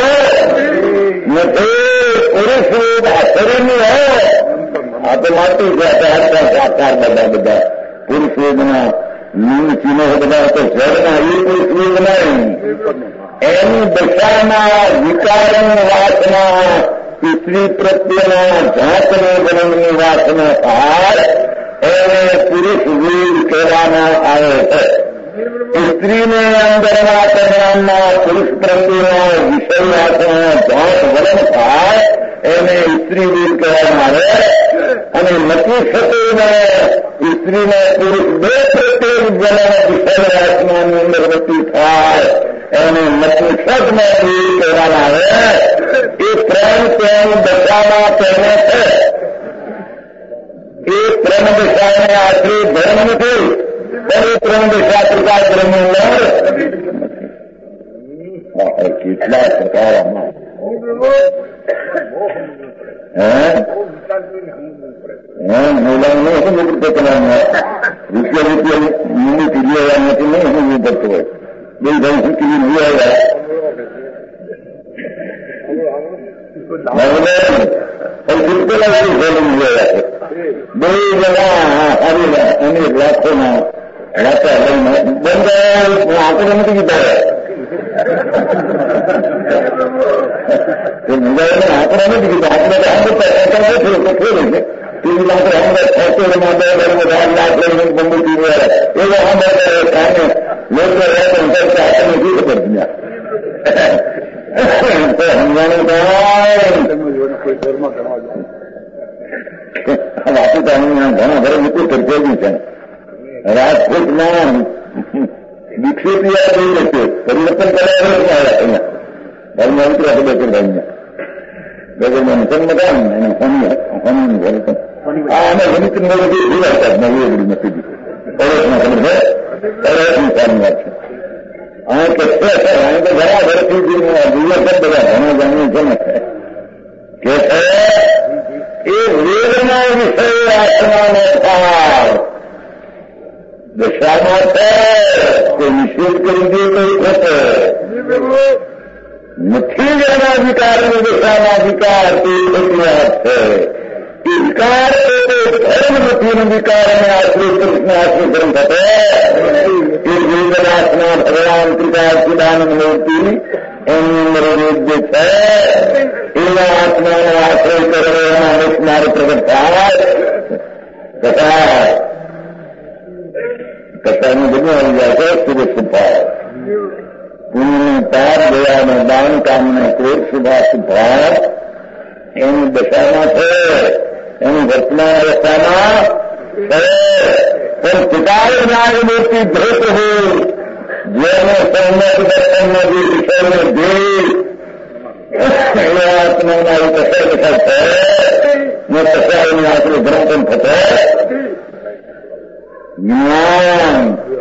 નથી. પુરુષ લીડ આ શરીરની હોય આ તો માટી છે આકાર બધા પુરુષ લીડના લીડ ચીનો બધા તો જળના એ પુરુષ લીડ નહીં. એની દશામાં વિકારની વાસના સ્ત્રી પ્રત્યેના જાતની જન્મની વાસના થાય એને પુરુષ વીર કહેવામાં આવે છે. સ્ત્રીને અંદરના પરિણામમાં પુરુષ પ્રત્યેના વિષય વાસના જાત વલણ થાય એને સ્ત્રી વીર કહેવામાં આવે. અને નથી થતુંને સ્ત્રીને પુરુષ બે પ્રત્યેક જન્મ વિષય વાસનાની અંદર વૃત્તિ થાય એને નપુંસકને વીર કહેવામાં આવે. એ પ્રેમ તેની દશામાં તેને છે. એ પ્રેમ દશાને આખરી ધર્મ નથી પણ એ પ્રેમ દશા પ્રકાર ધર્મની અંદર કેટલા પ્રકાર આમાં મહિલાઓને શું મુક્ત કરવાનું રૂપિયા મિનિટ લેવા નથી નહીં શું પડતું હોય બે ભાઈ શીખી નહીં આવ્યા બે જણા એની લાખોના રાતા લઈને બંધ આપણે નથી કીધા આપણે નથી કીધા આપણે થોડું છે ટીવી આપણે અંદર ફેક્ટરીમાં 2 લાખ લઈને બંધ ટીવી એવો અમે કામે લોકો કરતા આપણને શું ખબર તો સમજાણું કોઈ ઘરમાં કરવા જાય વાતું તો ઘણા ઘરે લોકો કરજેલું છે. રાજકોટમાં વિકસિત યાદ થઈ જશે પરિવર્તન કરાવે અહીંયા ધર્મ ઉતરા છે બેકરભાઈ બેકરભાઈ મકાન એને હોમીનું ઘર અમે ગણિત જીવાતા નવી નથી ઓળખમાં ખબર છે ઓળખની સારી વાત છે. અહીં કે છે અહીં તો ઘણા વર્ષથી બધા ઘણા જાણીએ છે ને કે છે એ વેદના વિષય આત્માનો ભાવ દશામાં છે તે નિષેધ કરી દે તો થશે નથી જ એના અધિકારની દશાના અધિકાર તે વાત છે. વિકાર ધર્મ નથી વિકારને આશ્રય કૃષ્ણ આશ્રયકરણ થશે. એ વેદનાથના ભગવાન ત્રિકાળાનંદ મૂર્તિ એની અંદર જે છે એના આત્માનો આશ્રય કરે એના નિષ્માર પ્રગટ થાય કથાનું બધું આવી જાય છે. સુરત સુભાવ પુણ્યનું પાપ દયાનો દાન કામના ક્રોધ શુભા સુભાવ એની દશામાં છે એની વર્તમાન અવસ્થામાં છે. પણ પિતાએ જ્ઞાનમૂર્તિ ભેટ હોય જેને સમ્યક દર્શનમાં જે વિષયને ધ્યેય એ આત્માના એ કશા કશા છે ને કશા એની આપણે ભ્રમ પણ થતો જ્ઞાન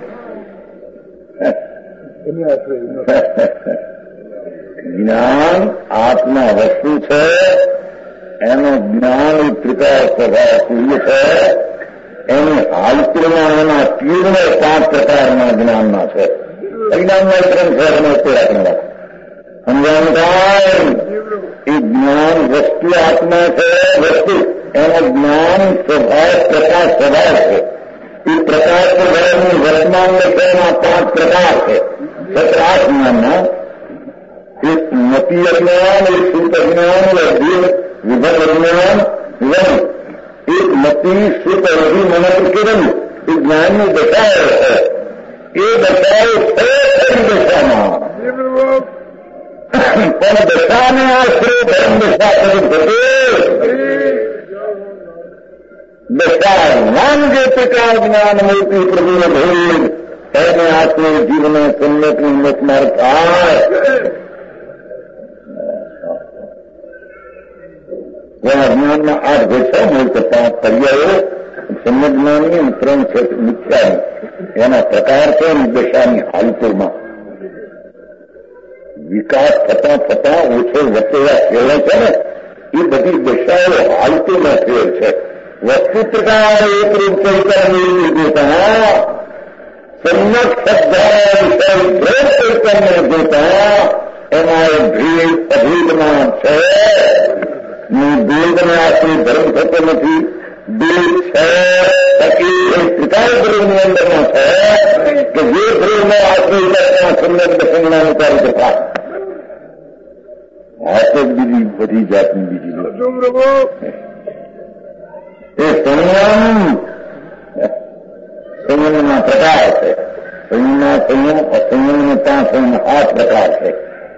જ્ઞાન આત્મા વસ્તુ છે એનો જ્ઞાન ત્રિકાળ સ્વભાવ સૂર્ય છે. એની હાલતીમાં એના તીર્ણ 5 પ્રકારના જ્ઞાનના છે. અજ્ઞાનના 3 છે અને તે આપણે સમજાણ થાય એ જ્ઞાન વસ્તુ આત્મા છે. વસ્તુ એનો જ્ઞાન સ્વભાવ પ્રકાશ સ્વભાવ છે. એ પ્રકાશ સ્વભાવની વર્તમાન એના 5 પ્રકાર છે. 7-8 જ્ઞાનના એક મતિ અજ્ઞાન એક શુદ્ધ અજ્ઞાન વિભવ અજ્ઞાન વિભવ એક મતિ શુદ્ધ અધિ મનોર કિરણ એ જ્ઞાનની દશાઓ છે. એ દશાઓ છે દશામાં પણ દશાને આશ્રય ધર્મ દશા કરી શકે દશા જ્ઞાન જે પ્રકાર જ્ઞાન મૂર્તિ પ્રભુને ભેદ એને આશ્રય જીવને સમ્યકની મુખમાર થાય. જ્ઞાનના 8 ભેદ મૂળ કરતા પર્યાયો સમ્યક જ્ઞાનની 3 છે મિથ્યાની એના પ્રકાર છે દશાની હાલતોમાં વિકાસ થતા થતા ઓછો વચ્ચેવા કહેવાય છે ને એ બધી દશાઓ હાલતોમાં ફેર છે. વસ્તુ પ્રકાર એક રૂપ ચૈતન્ય જોતા સમ્યક શ્રદ્ધા વિષય ભેદ ચૈતન્ય જોતા એમાં એ ભેદ અભેદમાં છે. ભેદને આશ્રય ધર્મ થતો નથી. ભેદ છે એ ત્રિકાળ ધર્મની અંદરમાં છે કે જે ધર્મને આશ્રય કરતા સમ્યક દર્શનના અનુસાર થાય આ તો બીજી બધી જાતની બીજી એ સંયમના પ્રકાર છે. સંયમના સંયમ અસંયમને ત્યાં સંયમ 8 પ્રકાર છે.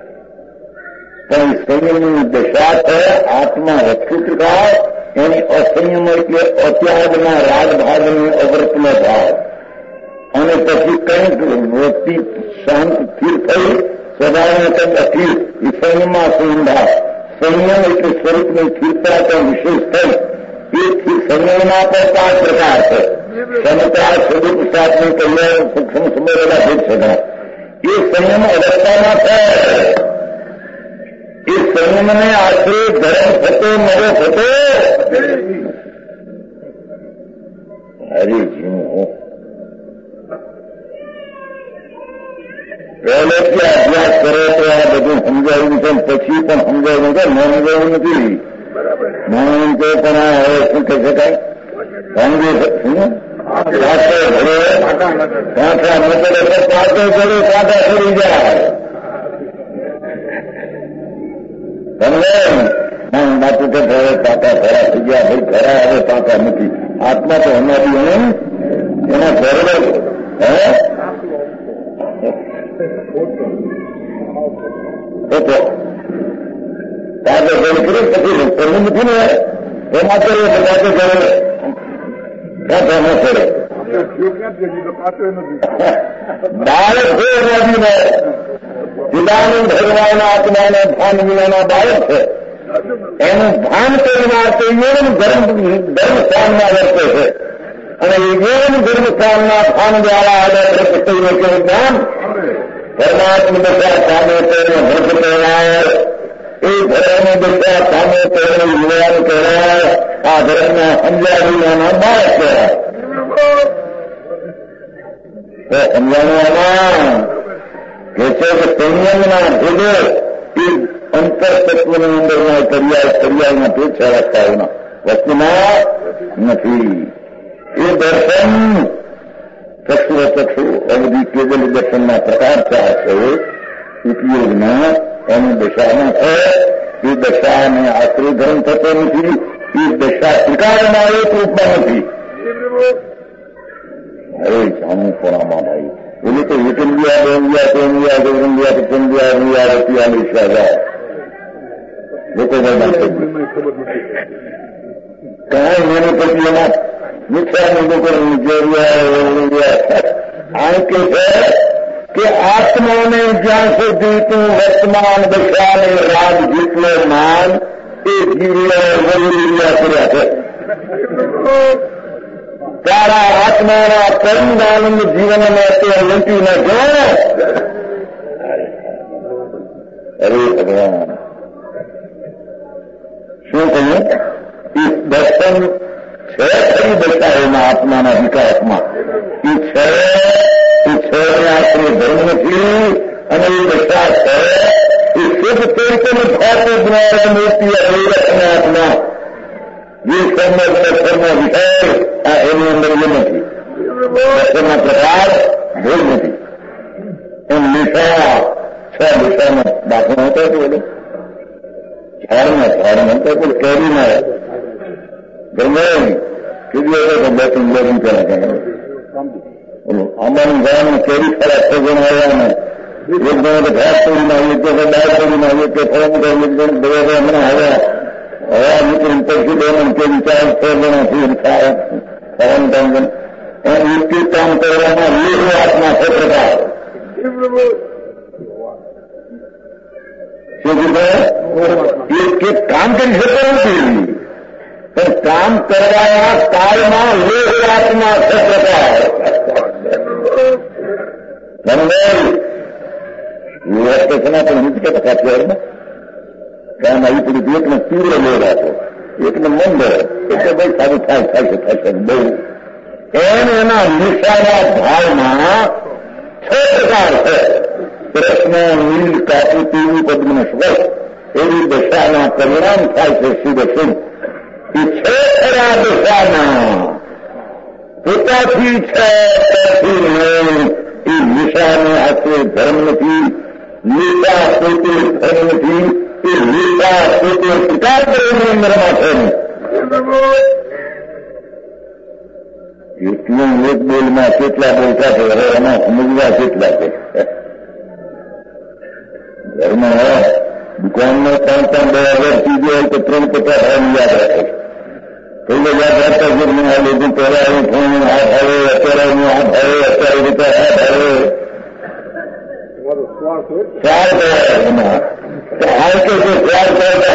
પણ સંયમની દશા છે આત્મા વસ્તુ પ્રકાર એની અસંયમ એટલે અત્યાગના રાજભાગની અવૃતનો ભાવ અને પછી કંઈક વૃત્તિ શાંત સ્થિર થઈ સ્વભાવને કંઈક અસ્થિર એ સંયમમાં સંભાવ સંયમ એટલે સ્વરૂપની સ્થિરતા તો વિશેષ થઈ એ સંયમના પણ 5 પ્રકાર છે. સમતા સ્વરૂપ સાથની કલ્યાણ સૂક્ષ્મ સમરેલા ભેદ છે. એ સંયમ અવસ્થામાં છે. એ સંયમને આશ્રય ધર્મ થતો નવો થતો હરિજીવું પહેલેથી અભ્યાસ કરો તો આ બધું સમજાવ્યું છે પછી પણ સમજાવ્યું છે ન સમજાવ્યું નથી. માણસ તો પણ આ હવે શું કહી શકાય સમજી કાંઠા મોકલે તો પાટો પડે કાંઠા ફરી જાય તમને બાપુ કે હવે પાકા ખરા થઈ ગયા ભાઈ ખરા હવે પાકા નથી. આત્મા તો હમણાંથી એના ગર્વ હે बताते गए फिर करने में क्यों है बताते गए क्या कहना पड़े बालक है नदी में जिलानंद भगवान आत्मा ने भान मिलाना बालक है એનું ભાન કરવા એવું ધર્મ સ્થાનમાં વર્તે છે અને એવું ધર્મ સ્થાનના ભાન દ્વારા આગળ જ્ઞાન પરમાત્મા દશા સામે તેને ભ્રત કહેવાય એ ધર્મની દશા સામે તેને યુવાન કહેવાય આ ધર્મના સમજાવીના બાળક કહેવાય તો સમજાવવામાં કે છે કે સંયમના ભેદે એ અંતર તત્વની અંદરના કરિયામાં પેછા રાખતા એના વસ્તુમાં નથી એ દર્શન ચક્ષુ અવધિ કેવલ દર્શનના પ્રકાર ચાર છે ઉપયોગના એની દશામાં છે એ દશાને આશ્રય ધર્મ થતો નથી એ દશા સ્વીકારમાં એક રૂપમાં નથી અરે જાણવું પડામાં ભાઈ बोले तो एक इंडिया दो इंडिया तो इंडिया दो इंडिया तो इंडिया इंडिया रुपया लिखा जाए लोग कहा मैंने पति मिथ्या लोगों को इंडिया आके है कि आत्मा ने ज्ञान से जीतू वर्तमान दशा में राज जीतने मान एक गिरिया वरिया કર્યા છે तारा आत्माना परमानंद जीवन में तो लूटी न जाए अरे भगवान शू कहूं इस दर्शन छह खरी दशा एना आत्माना विकासમાં એ આશ્રય ધર્મ નથી અને એ દશા છે એ શુદ્ધ ચૈતન્ય ભાતે જ્ઞાન મૂર્તિ અવૈરકના આત્મા ये कर्म दर्शन विषय एनी अंदर ये नहीं दर्शन प्रकार भोग नहीं इन निशा छह दिशा में दाखिल होता है बोले झाड़ में होता है कोई कैरी में गंगा किसी तो बैठे लोग चला गए बोलो हमारे गाँव में कैरी खड़ा छह जन आया है एक जन तो घास तोड़ी ना एक जगह दाल तोड़ी ना एक फॉर्म का एक जन दो हमने आया और मित्र पैसे देने उनके विचार छोड़ देना फिर पवन कंगन और युक्ति काम करवाना ये आत्मा से प्रकार ये काम कर सकते નથી પણ કામ કરવાના કાળમાં લોહ આત્મા છે પ્રકાર સમજાય પણ નીચે ટકા છે काम आई पड़ी एक में तीव्र ले रहा था एक में मंद है એટલે ભાઈ સારું થાય બહુ એના નિશાના ભાવમાં છ પ્રકાર છે કૃષ્ણ નીલ કાપુ પીવું પદ્મ સ્વર એવી દશાના પરિણામ થાય છે શુભ શુભ એ છ ખરા દશાના પોતાથી છે એ નિશાને આશ્રય ધર્મ નથી નિશા પોતે ધર્મ નથી એ નિશા પોતે સ્વીકાર કરીને અંદરમાં છે એટલું એક બોલમાં કેટલા બોલતા છે હવે એમાં સમજવા કેટલા છે ઘરમાં દુકાનમાં 3-2,000 ચીજો હોય તો 350 યાદ રાખે પહેલે યાદ રાખતા છે આ લોકો પહેલા ફોન આ ભાવે અત્યારે આ ભાવે અત્યારે રૂપિયા આ ભાવે ચાર એમાં હાલ કે જે ચાર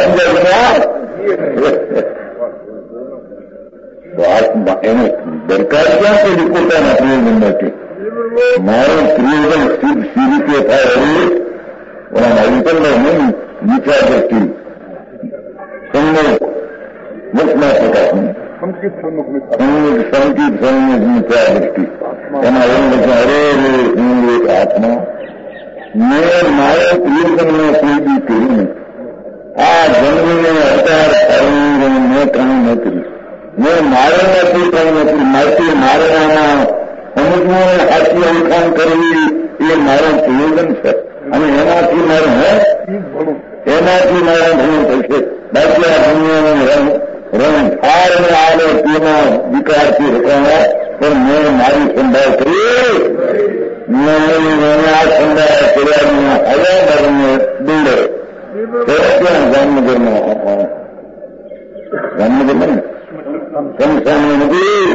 તો એને દરકાર ક્યાં કરી પોતાના પ્રયોજન માટે મારું પ્રયોજન સી રીતે થાય હવે ઓના અવિતરનો નહીં નીચા દ્રષ્ટિ સન્મુખ મુખના પ્રકાશની સંગીત સન્મુખ નીચા દ્રષ્ટિ એમાં એવું લખ્યું અરે હું એક આત્મા મેં મારો પ્રયોજનને કોઈ બી કર્યું આ જન્મને અવતાર થયું મેં કાંઈ ન કર્યું મેં મારે નથી કંઈ નથી મારી મારવાના સમજવું સાચી ઓળખાણ કરવી એ મારું પ્રયોજન છે અને એનાથી મારું એનાથી મારા ઘણું થશે બાકી આ દુનિયાનું રંગ ફાળને આવે તેના વિકારથી રોકાવા પણ મેં મારી સંભાળ કરી મેં આ સંભાળ કર્યા હજાર દૂર ત્યાં જામનગરમાં જામનગરમાં શમશાનની નદી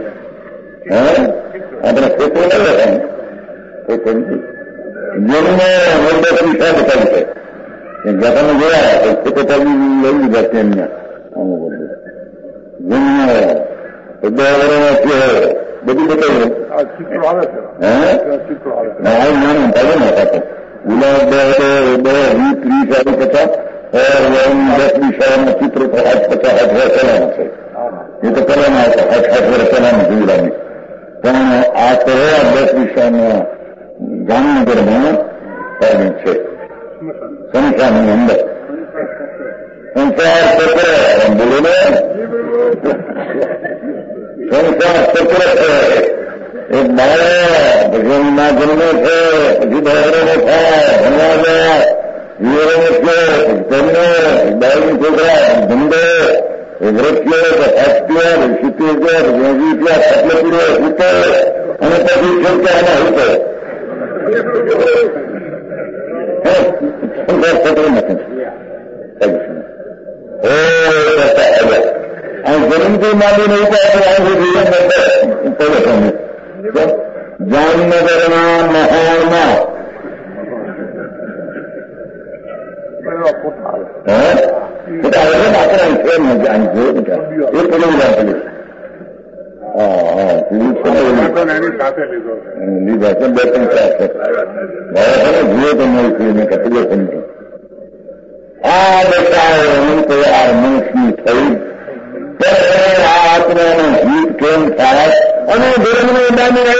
આપણે ખેતો ન લખાય ખેતો નથી જેમને વડોદરી સાહેબ કરી છે તમે જોયા ખેતો કરી લઈ લીધા છે એમને અમુક બધું જેમને 2 વર્ષ બધું બતાવ્યું ચિત્રો આવે છે નાનું ચાલે ને ખાતો गुलाब 20, 30, 40, 50 और 10-20 साल में चित्र को 50 वर्ष चलाना है ये तो चलाना है 60 वर्ष चलाना गुजरा में પણ આ તો 10-20 સાલના જામનગરમાં પાડ્યું છે સંસારની અંદર સંસાર ચક્ર બોલો ને સંસાર ચક્ર છે એક બાળક ભગવાનના જન્મે છે પછી બહેરોને થાય ભણવા ગયા વીરોને છે તેમને બાળકી છોકરા ધંધો વૃત્તિઓ ફેક્ટરીઓ 70,000 વેજીટિયા સપ્લપીડો ઉઠે અને પછી છોકરાના ઉઠે સંસાર ચક્ર નથી આ જન્મથી માંડીને ઉપાય જીવન પડે જામનગરના મહાલમાં લીધા છે 2-3 જુઓ તો મળશે કપડો સમજો આ બતાવો તૈયાર મનુષ્યની થઈ આત્માનો જીત કેમ થાય અને ધર્મની બાની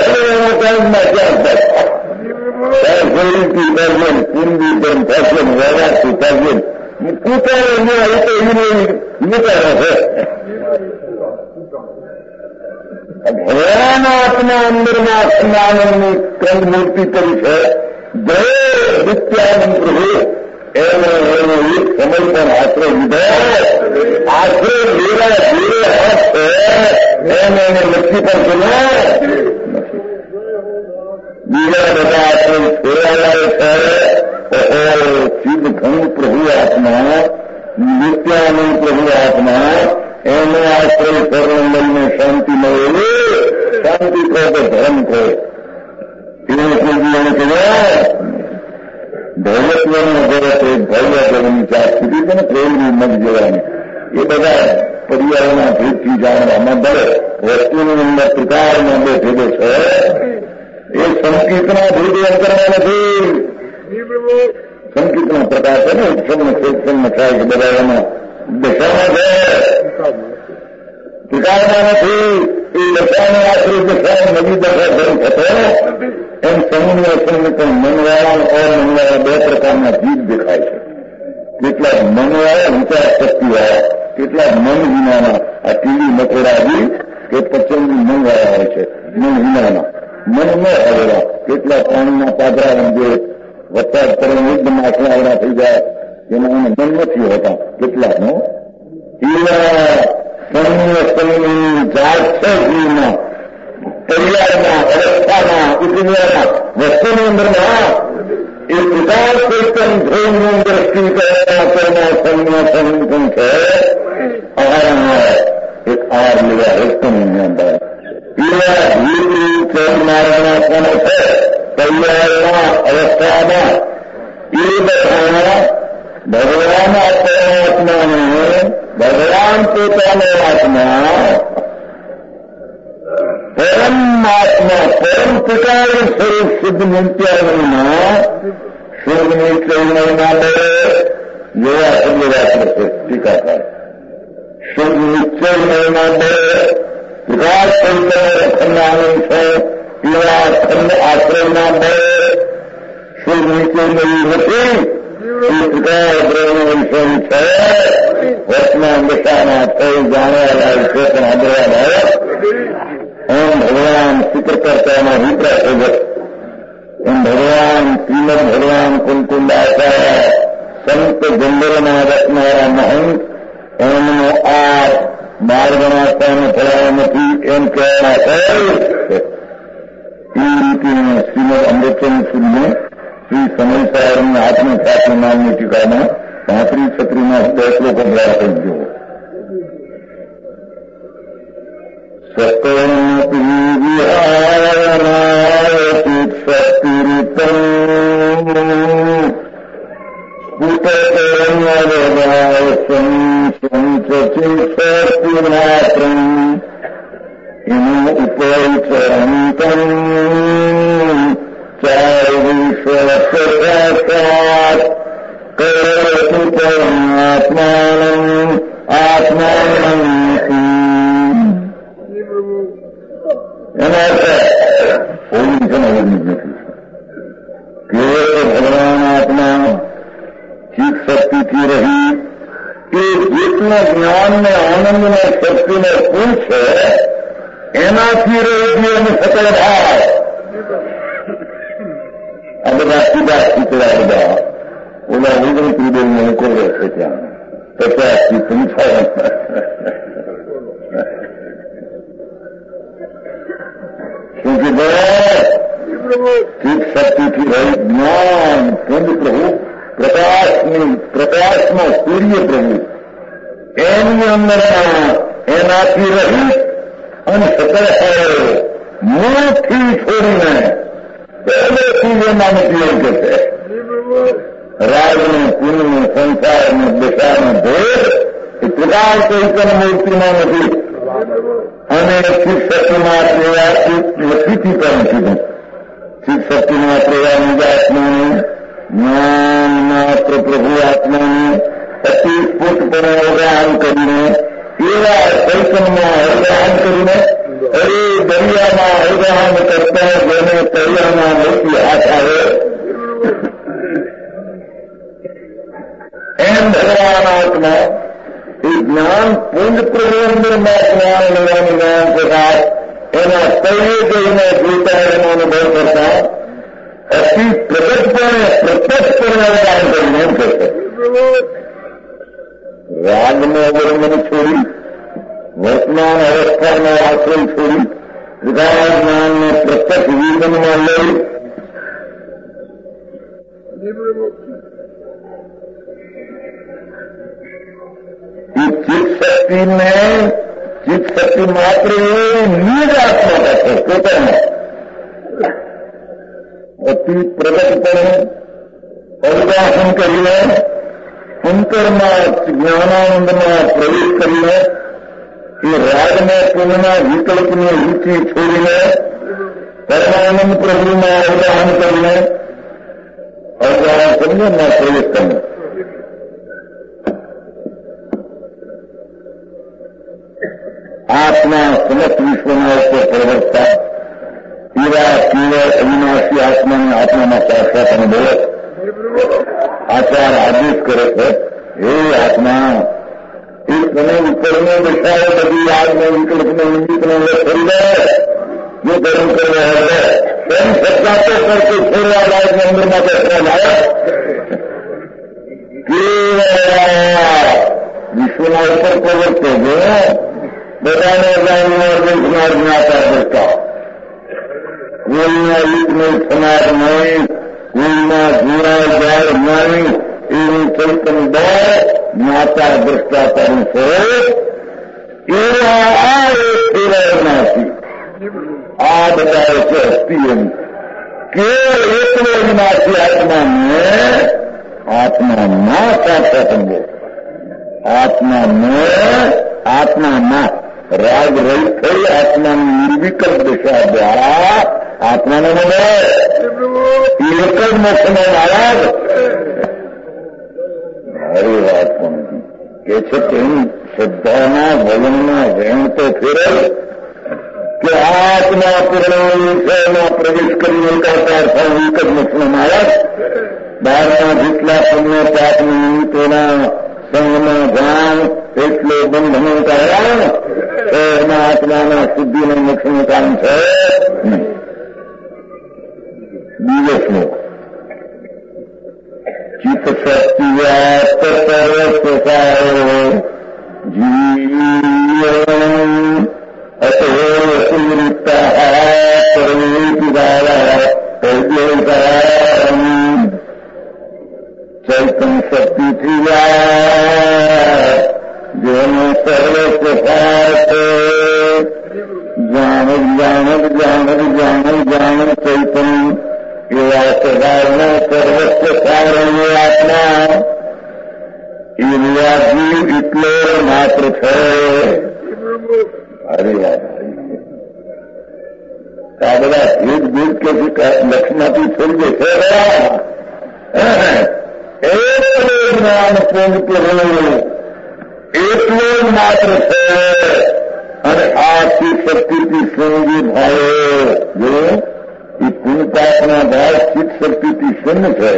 કુંડી ધર્મ ફેશન વૈરાગથી ફેશન ભગવાન આત્મા અંદરના સ્નાનની કંદ મૂર્તિ કરી છે જય નિત્યાનંદ પ્રભુ એનો એક સમય પર આશ્રય લીધો આશ્રય લીધા ધીરે હાથ છે એને લક્ષ્મી પર ગયો બીજા બધા આશ્રય છોડાયા છે ચિદખંડ પ્રભુ આત્મા નિત્યાનંદ પ્રભુ આત્મા એનો આશ્રય શરણ લઈને શાંતિ મળે શાંતિ કહો તો ધર્મ કહો એવું પૂજ્યને કહ્યા ભૈરત્વનો જગત એક ભવ્ય જગતની ચાર સ્થિતિ છે ને પ્રેમની મત જેવાની એ બધા પર્યાવરણના ભેદથી જાણવામાં ભલે વસ્તુની અંદર પ્રકારમાં બે ભેદો છે એ સંકીર્તના ભેદે અંતરમાં નથી સંકીર્તના પ્રકાર છે ને ઉત્સવનો ક્ષેત્રમાં થાય કે બધા એમાં દશામાં છે પ્રકારમાં નથી એ દશાને આખરી દશા નવી દશા ધર્મ થતો એમ સમુદ્ર પણ મનવાળા ઓર મનવાળા 2 પ્રકારના જીવ દેખાય છે કેટલાક મનવાળા વિચાર શક્તિવાળા કેટલાક મન વિનાના આ ટીવી મકોડાજી કે પચંદી મનવાળા હોય છે મન વિનાના મન ન આવેલા કેટલાક પાણીના પાદરા જે વરસાદ કરીને એકદમ આંખણાવડા થઈ જાય એમાં એને મન નથી હોતા કેટલાકનો એવા સમયની જાત છે જીવમાં પરિવારમાં અવસ્થામાં કુટુંબમાં વસ્તુની અંદરમાં એ વિકાસ ચેતન ધ્યેયની અંદર સ્વીકારના સંગઠન છે એક આર લેવા રસ્તની અંદર પીવા ધીરી ચરનારના કોણ છે પરિવારમાં અવસ્થામાં એ બધા ભગવાન આત્માને ભગવાન પોતાનો આત્મા પરમાત્મા પરમ પ્રકારનું સ્વરૂપ શુદ્ધ નિત્યાનંદમાં શુદ્ધ નિશ્ચયના જેવા શબ્દ વાપરે છે ટીકાકાર શુદ્ધ નિશ્ચયના પ્રકાશ ખંડાનંદ છે એવા ખંડ આશ્રયના શુદ્ધ નિશ્ચય નથી એ પ્રકાર બ્રહ્મ વિષય છે વર્તમાન દશાના થઈ જાણવા લાયક છે પણ આદરવા લાયક એમ ભગવાન શિખર કરતાનો અભિપ્રાય છે એમ ભગવાન શ્રીમદ ભગવાન કુંકુંદાચાર્ય સંત જંગલના રચનારા મહંત એમનો આ 12 ગણાતાને ફળાયો નથી એમ કહેવાના એ રીતે શ્રીમદ અમૃતચંદ સુરને श्री समय साहब ने आत्म ख्याति नामनी टीका में 35 छत्री में फैसलों को द्वारा कर दो भगवान आत्मा ठीक शक्ति की रही कि जितना ज्ञान में आनंद में शक्ति में पूछ है एना की रही सकल भाव अब राष्ट्रीय बात की चला बोला विजय पीड़े में को रखे क्या तो क्या आपकी पूछा क्योंकि ठीक शक्ति की रही ज्ञान पुण्य प्रभु प्रकाश में सूर्य प्रभु एनी अंदर एना की रही अन सकल है मुंह थी छोड़ी में पहले चीजें मान उपयोग करते राज में पुण्य में संसार में दिशा में भेद इस प्रकार से इतन मूर्ति में नहीं हमें शिव शक्ति मात्र स्थिति पर शिव शक्ति मात्र निज आत्मा ने ज्ञान मात्र प्रभु आत्मा ने अति स्फुट पर अवगाहन કરીને एवा चैतन में अवगाहन કરીને अरे दरिया में अवगाहन करता है जेने दरिया में मोटी हाथ आवे एम भगवान आत्मा ज्ञान पुण्य प्रभु अंदर में ज्ञान लेवानी ज्ञान के साथ एना तैये जઈને जीता अनुभव करता अति प्रकटपणे प्रत्यक्षपणे अवगाहन કરીને करते राग में अवलंबन छोड़ी वर्तमान अवस्था में आश्रय छोड़ी हृदय ज्ञान में प्रत्यक्ष जीवन में ले चित्त शक्ति में चित्त शक्ति मात्र निज आत्मा का है टोटल में अति प्रगटपणे अवगाहन करिए अंतरमा ज्ञानानंद में प्रवेश करिए कि राग में पुण्य में विकल्प में रुचि छोड़िए परमानंद प्रभु में अवगाहन करिए अवगाहन करिए न प्रवेश करिए आत्मा समस्त विश्वनाथ को प्रवक्ता पीड़ा पीड़ा अविनाशी आत्मा ने आत्मा में साक्षात अनुभव आचार आदेश करे थे हे आत्मा इस समय ऊपर में दिशा बदी आग में विकल्प में इंगित में खरीद जो कर्म कर रहे हैं स्वयं सत्ता तो करके छोड़ा लाए मंदिर में कैसा लाया विश्वनाथ पर प्रवक्ते जो बताने जाने और समाज में आता करता कोई ना युद्ध में समाज में कोई ना जुड़ा जाए नहीं एवं चैतन दौर माता दृष्टा करण से नासी आ बताए से हस्ती केवल एक विनाशी आत्मा में आत्मा मां साक्षात आत्मा में आत्मा मां राग रही थी आत्मा निर्विकल्प दिशा द्वारा आत्मा ने बोले एक मोक्ष में महाराज अरे आत्मा के कहीं श्रद्धा भजन वेण तो फिर कि आत्मा पूर्ण में प्रवेश करने का अर्थ एक मोक्ष में महाराज बार जितला पुण्य पाप नहीं तेना संग में ज्ञान એટલે બંધનું કારણ એના આત્માના શુદ્ધિનું મોક્ષનું કામ છે બીજો શ્લોક ચિત્ત શક્તિ વ્યાપ્ત સર્વસ્વસાયો જીવન અતો સુવૃત્તા સર્વેતિ બાલા તદ્યોગામ આત્મા એ નિરાજીવ એટલો માત્ર છે. અરે વાત આ બધા ભેદ ભેદ કે લક્ષ્યમાંથી છોડી દે એટલું જ્ઞાન પૂર્ણ કરવું એટલો જ માત્ર છે. અને આ શક્તિથી શૂન્ય ભાવો જો એ પુણ્યપાપના ભાવ ચિત્ત શક્તિથી શૂન્ય છે.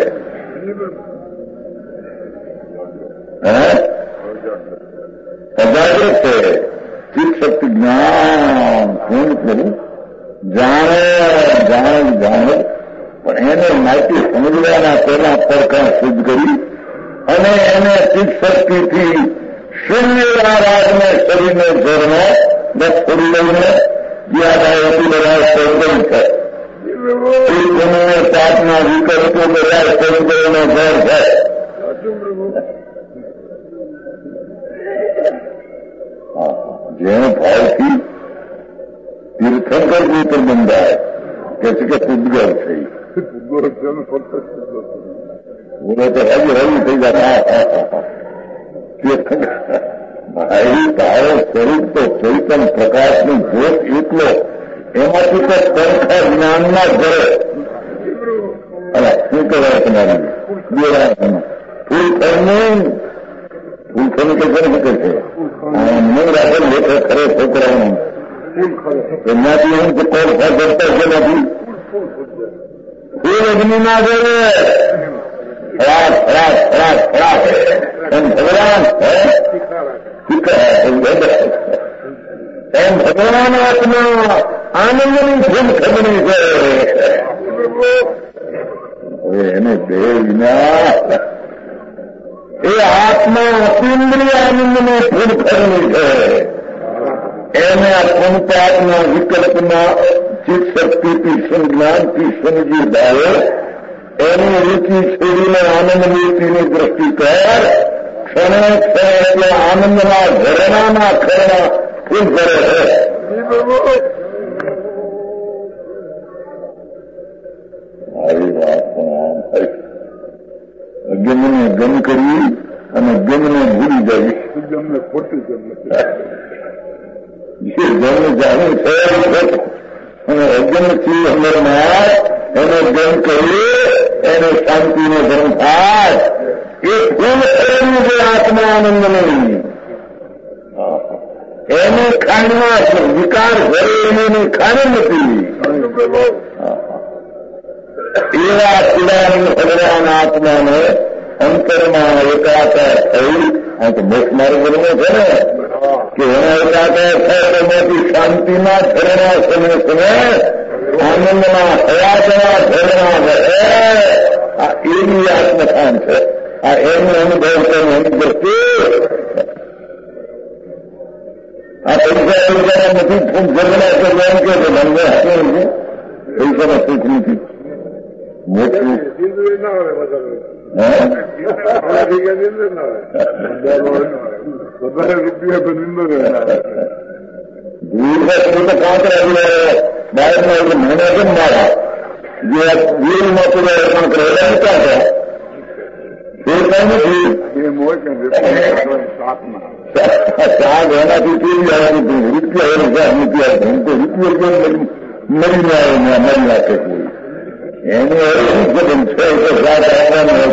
અજાગ્રત છે. ચિત્ત શક્તિ જ્ઞાન પૂર્ણ કરવું જાણે જાણે જાણે પણ એને માહિતી સમજવાના પહેલા પડકાર સિદ્ધ કરી અને એને ચિત્ત શક્તિથી શૂન્ય રાજને શરીરને જોડનો બસ છોડી લઈને જ્યાં આવતી બધા સૌગન છે. પાપના વિકલ્પો બધા સૌગનનો ઘર છે. જેનો ભાવથી તીર્થંકર મિત્ર બંધાય કે છે કે પૂદગર થઈ બોલે તો હજી હજી થઈ જાય. ભાઈ તારો સ્વરૂપ તો ચૈતન પ્રકાશનું જોત એકલો એમાંથી તો સરખા જ્ઞાનમાં ઘરે શું કહેવાય તમારી ફૂલખંડ ફૂલખંડ કે શકે છે મૂળ રાખેલ લેખે ખરે છોકરાનું એમનાથી હું જે કોલફા કરતા છે નથી ફૂલ અગ્નિ ના જોડે ખરાબ ખરાબ ખરાબ ખરાબ એમ ભગવાન એમ ભગવાન આત્મા આનંદની ફૂલ ખબરી છે. હવે એને બે વિના એ આત્મા અતિન્દ્રિય આનંદની ફૂલ ખબરી છે. એને આ પુણ્યપાપના વિકલ્પના ચિત્ત શક્તિથી સંજ્ઞાનથી સમજી ભાવે એની રૂચિ છોડીને આનંદ મૂર્તિની દ્રષ્ટિ કર. ક્ષણે ક્ષણે એટલે આનંદના ઝરણાના ખરણા ફૂલ કરે છે. આવી વાત પણ અજ્ઞને ગમ કરી અને ગમને ભૂલી જાય. ગમને ખોટી જે ગમ જાણ્યું છે અને અજ્ઞથી અંદરમાં એને ગમ કરીએ એને શાંતિનો ધર્મ થાય. એ ફૂલ થયેલું છે આત્મા આનંદ નહીં. એને ખાંડમાં વિકાર ભરે એની ખાંડ નથી. એવા પીડાની ભગવાન આત્માને અંતરમાં એકાકાર થઈ આ તો મોક્ષ માર્ગ બનવો છે ને કે એના એકાકાર થાય તો મોટી શાંતિના ઝરણા સમય સમય આનંદના હયાતના ઝરણા રહે. આ એવી આત્મસ્થાન છે. આ એનો અનુભવ છે એની દ્રષ્ટિ. આ પૈસા નથી ખૂબ ઝરણા કે એમ કે ધંધો હાથે પૈસાના સુખ નથી મોટું બાળકમાં મને કેમ મારા જે વીરમાં પૂરો પણ કરેલા હતા સાગ એનાથી કેવી આવતી રૂપિયા રૂપિયા હું તો રૂપિયા મરી આવે મરી નાખે કોઈ એનું એવું જગન છે કે સાત આવવાનું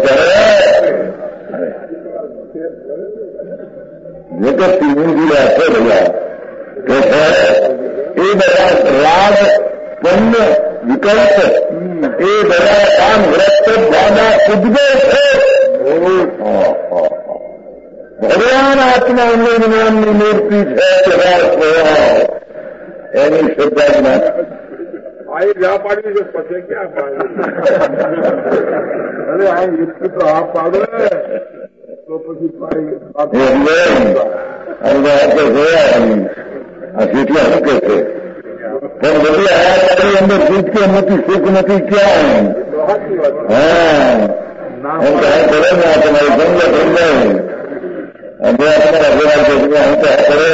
જગત ઊંઘી છે બધા કે એ બધા રાગ પુણ્ય વિકલ્પ એ બધા કામ વ્રત ભાવના ઉદ્ભવ છે. ભગવાન આત્મા નામની મૂર્તિ છે એની શ્રદ્ધા आई जा पाड़ी जो पचे क्या अरे आ इसकी तो आप पाड़ो तो પછી કેટલા શું કે છે પણ બધી આયાની અંદર સુખ કે નથી સુખ નથી ક્યાં કરે ને તમારી સમજે સમજાય અમે તમારા કરે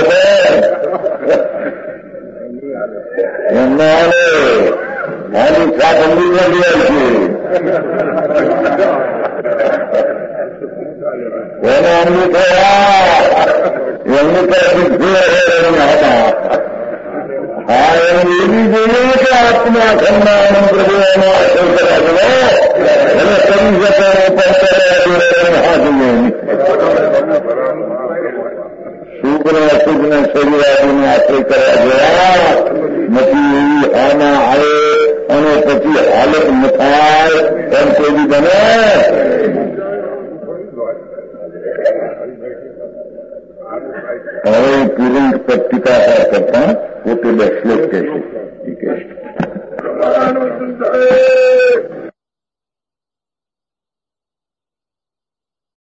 એમના મારી સાત અંગી કરી છે ये भी बोले कि आत्मा सम्मान प्रभु सभी से हाथ में सुखने सुखने शरीर आदि में आश्रय करा गया નથી એવી આના આવે અને પછી હાલત ન થાય એમ કોઈ બને. હવે પૂરી પત્રિકા કરતા પોતે શ્લોક કહેશે. ઠીક છે.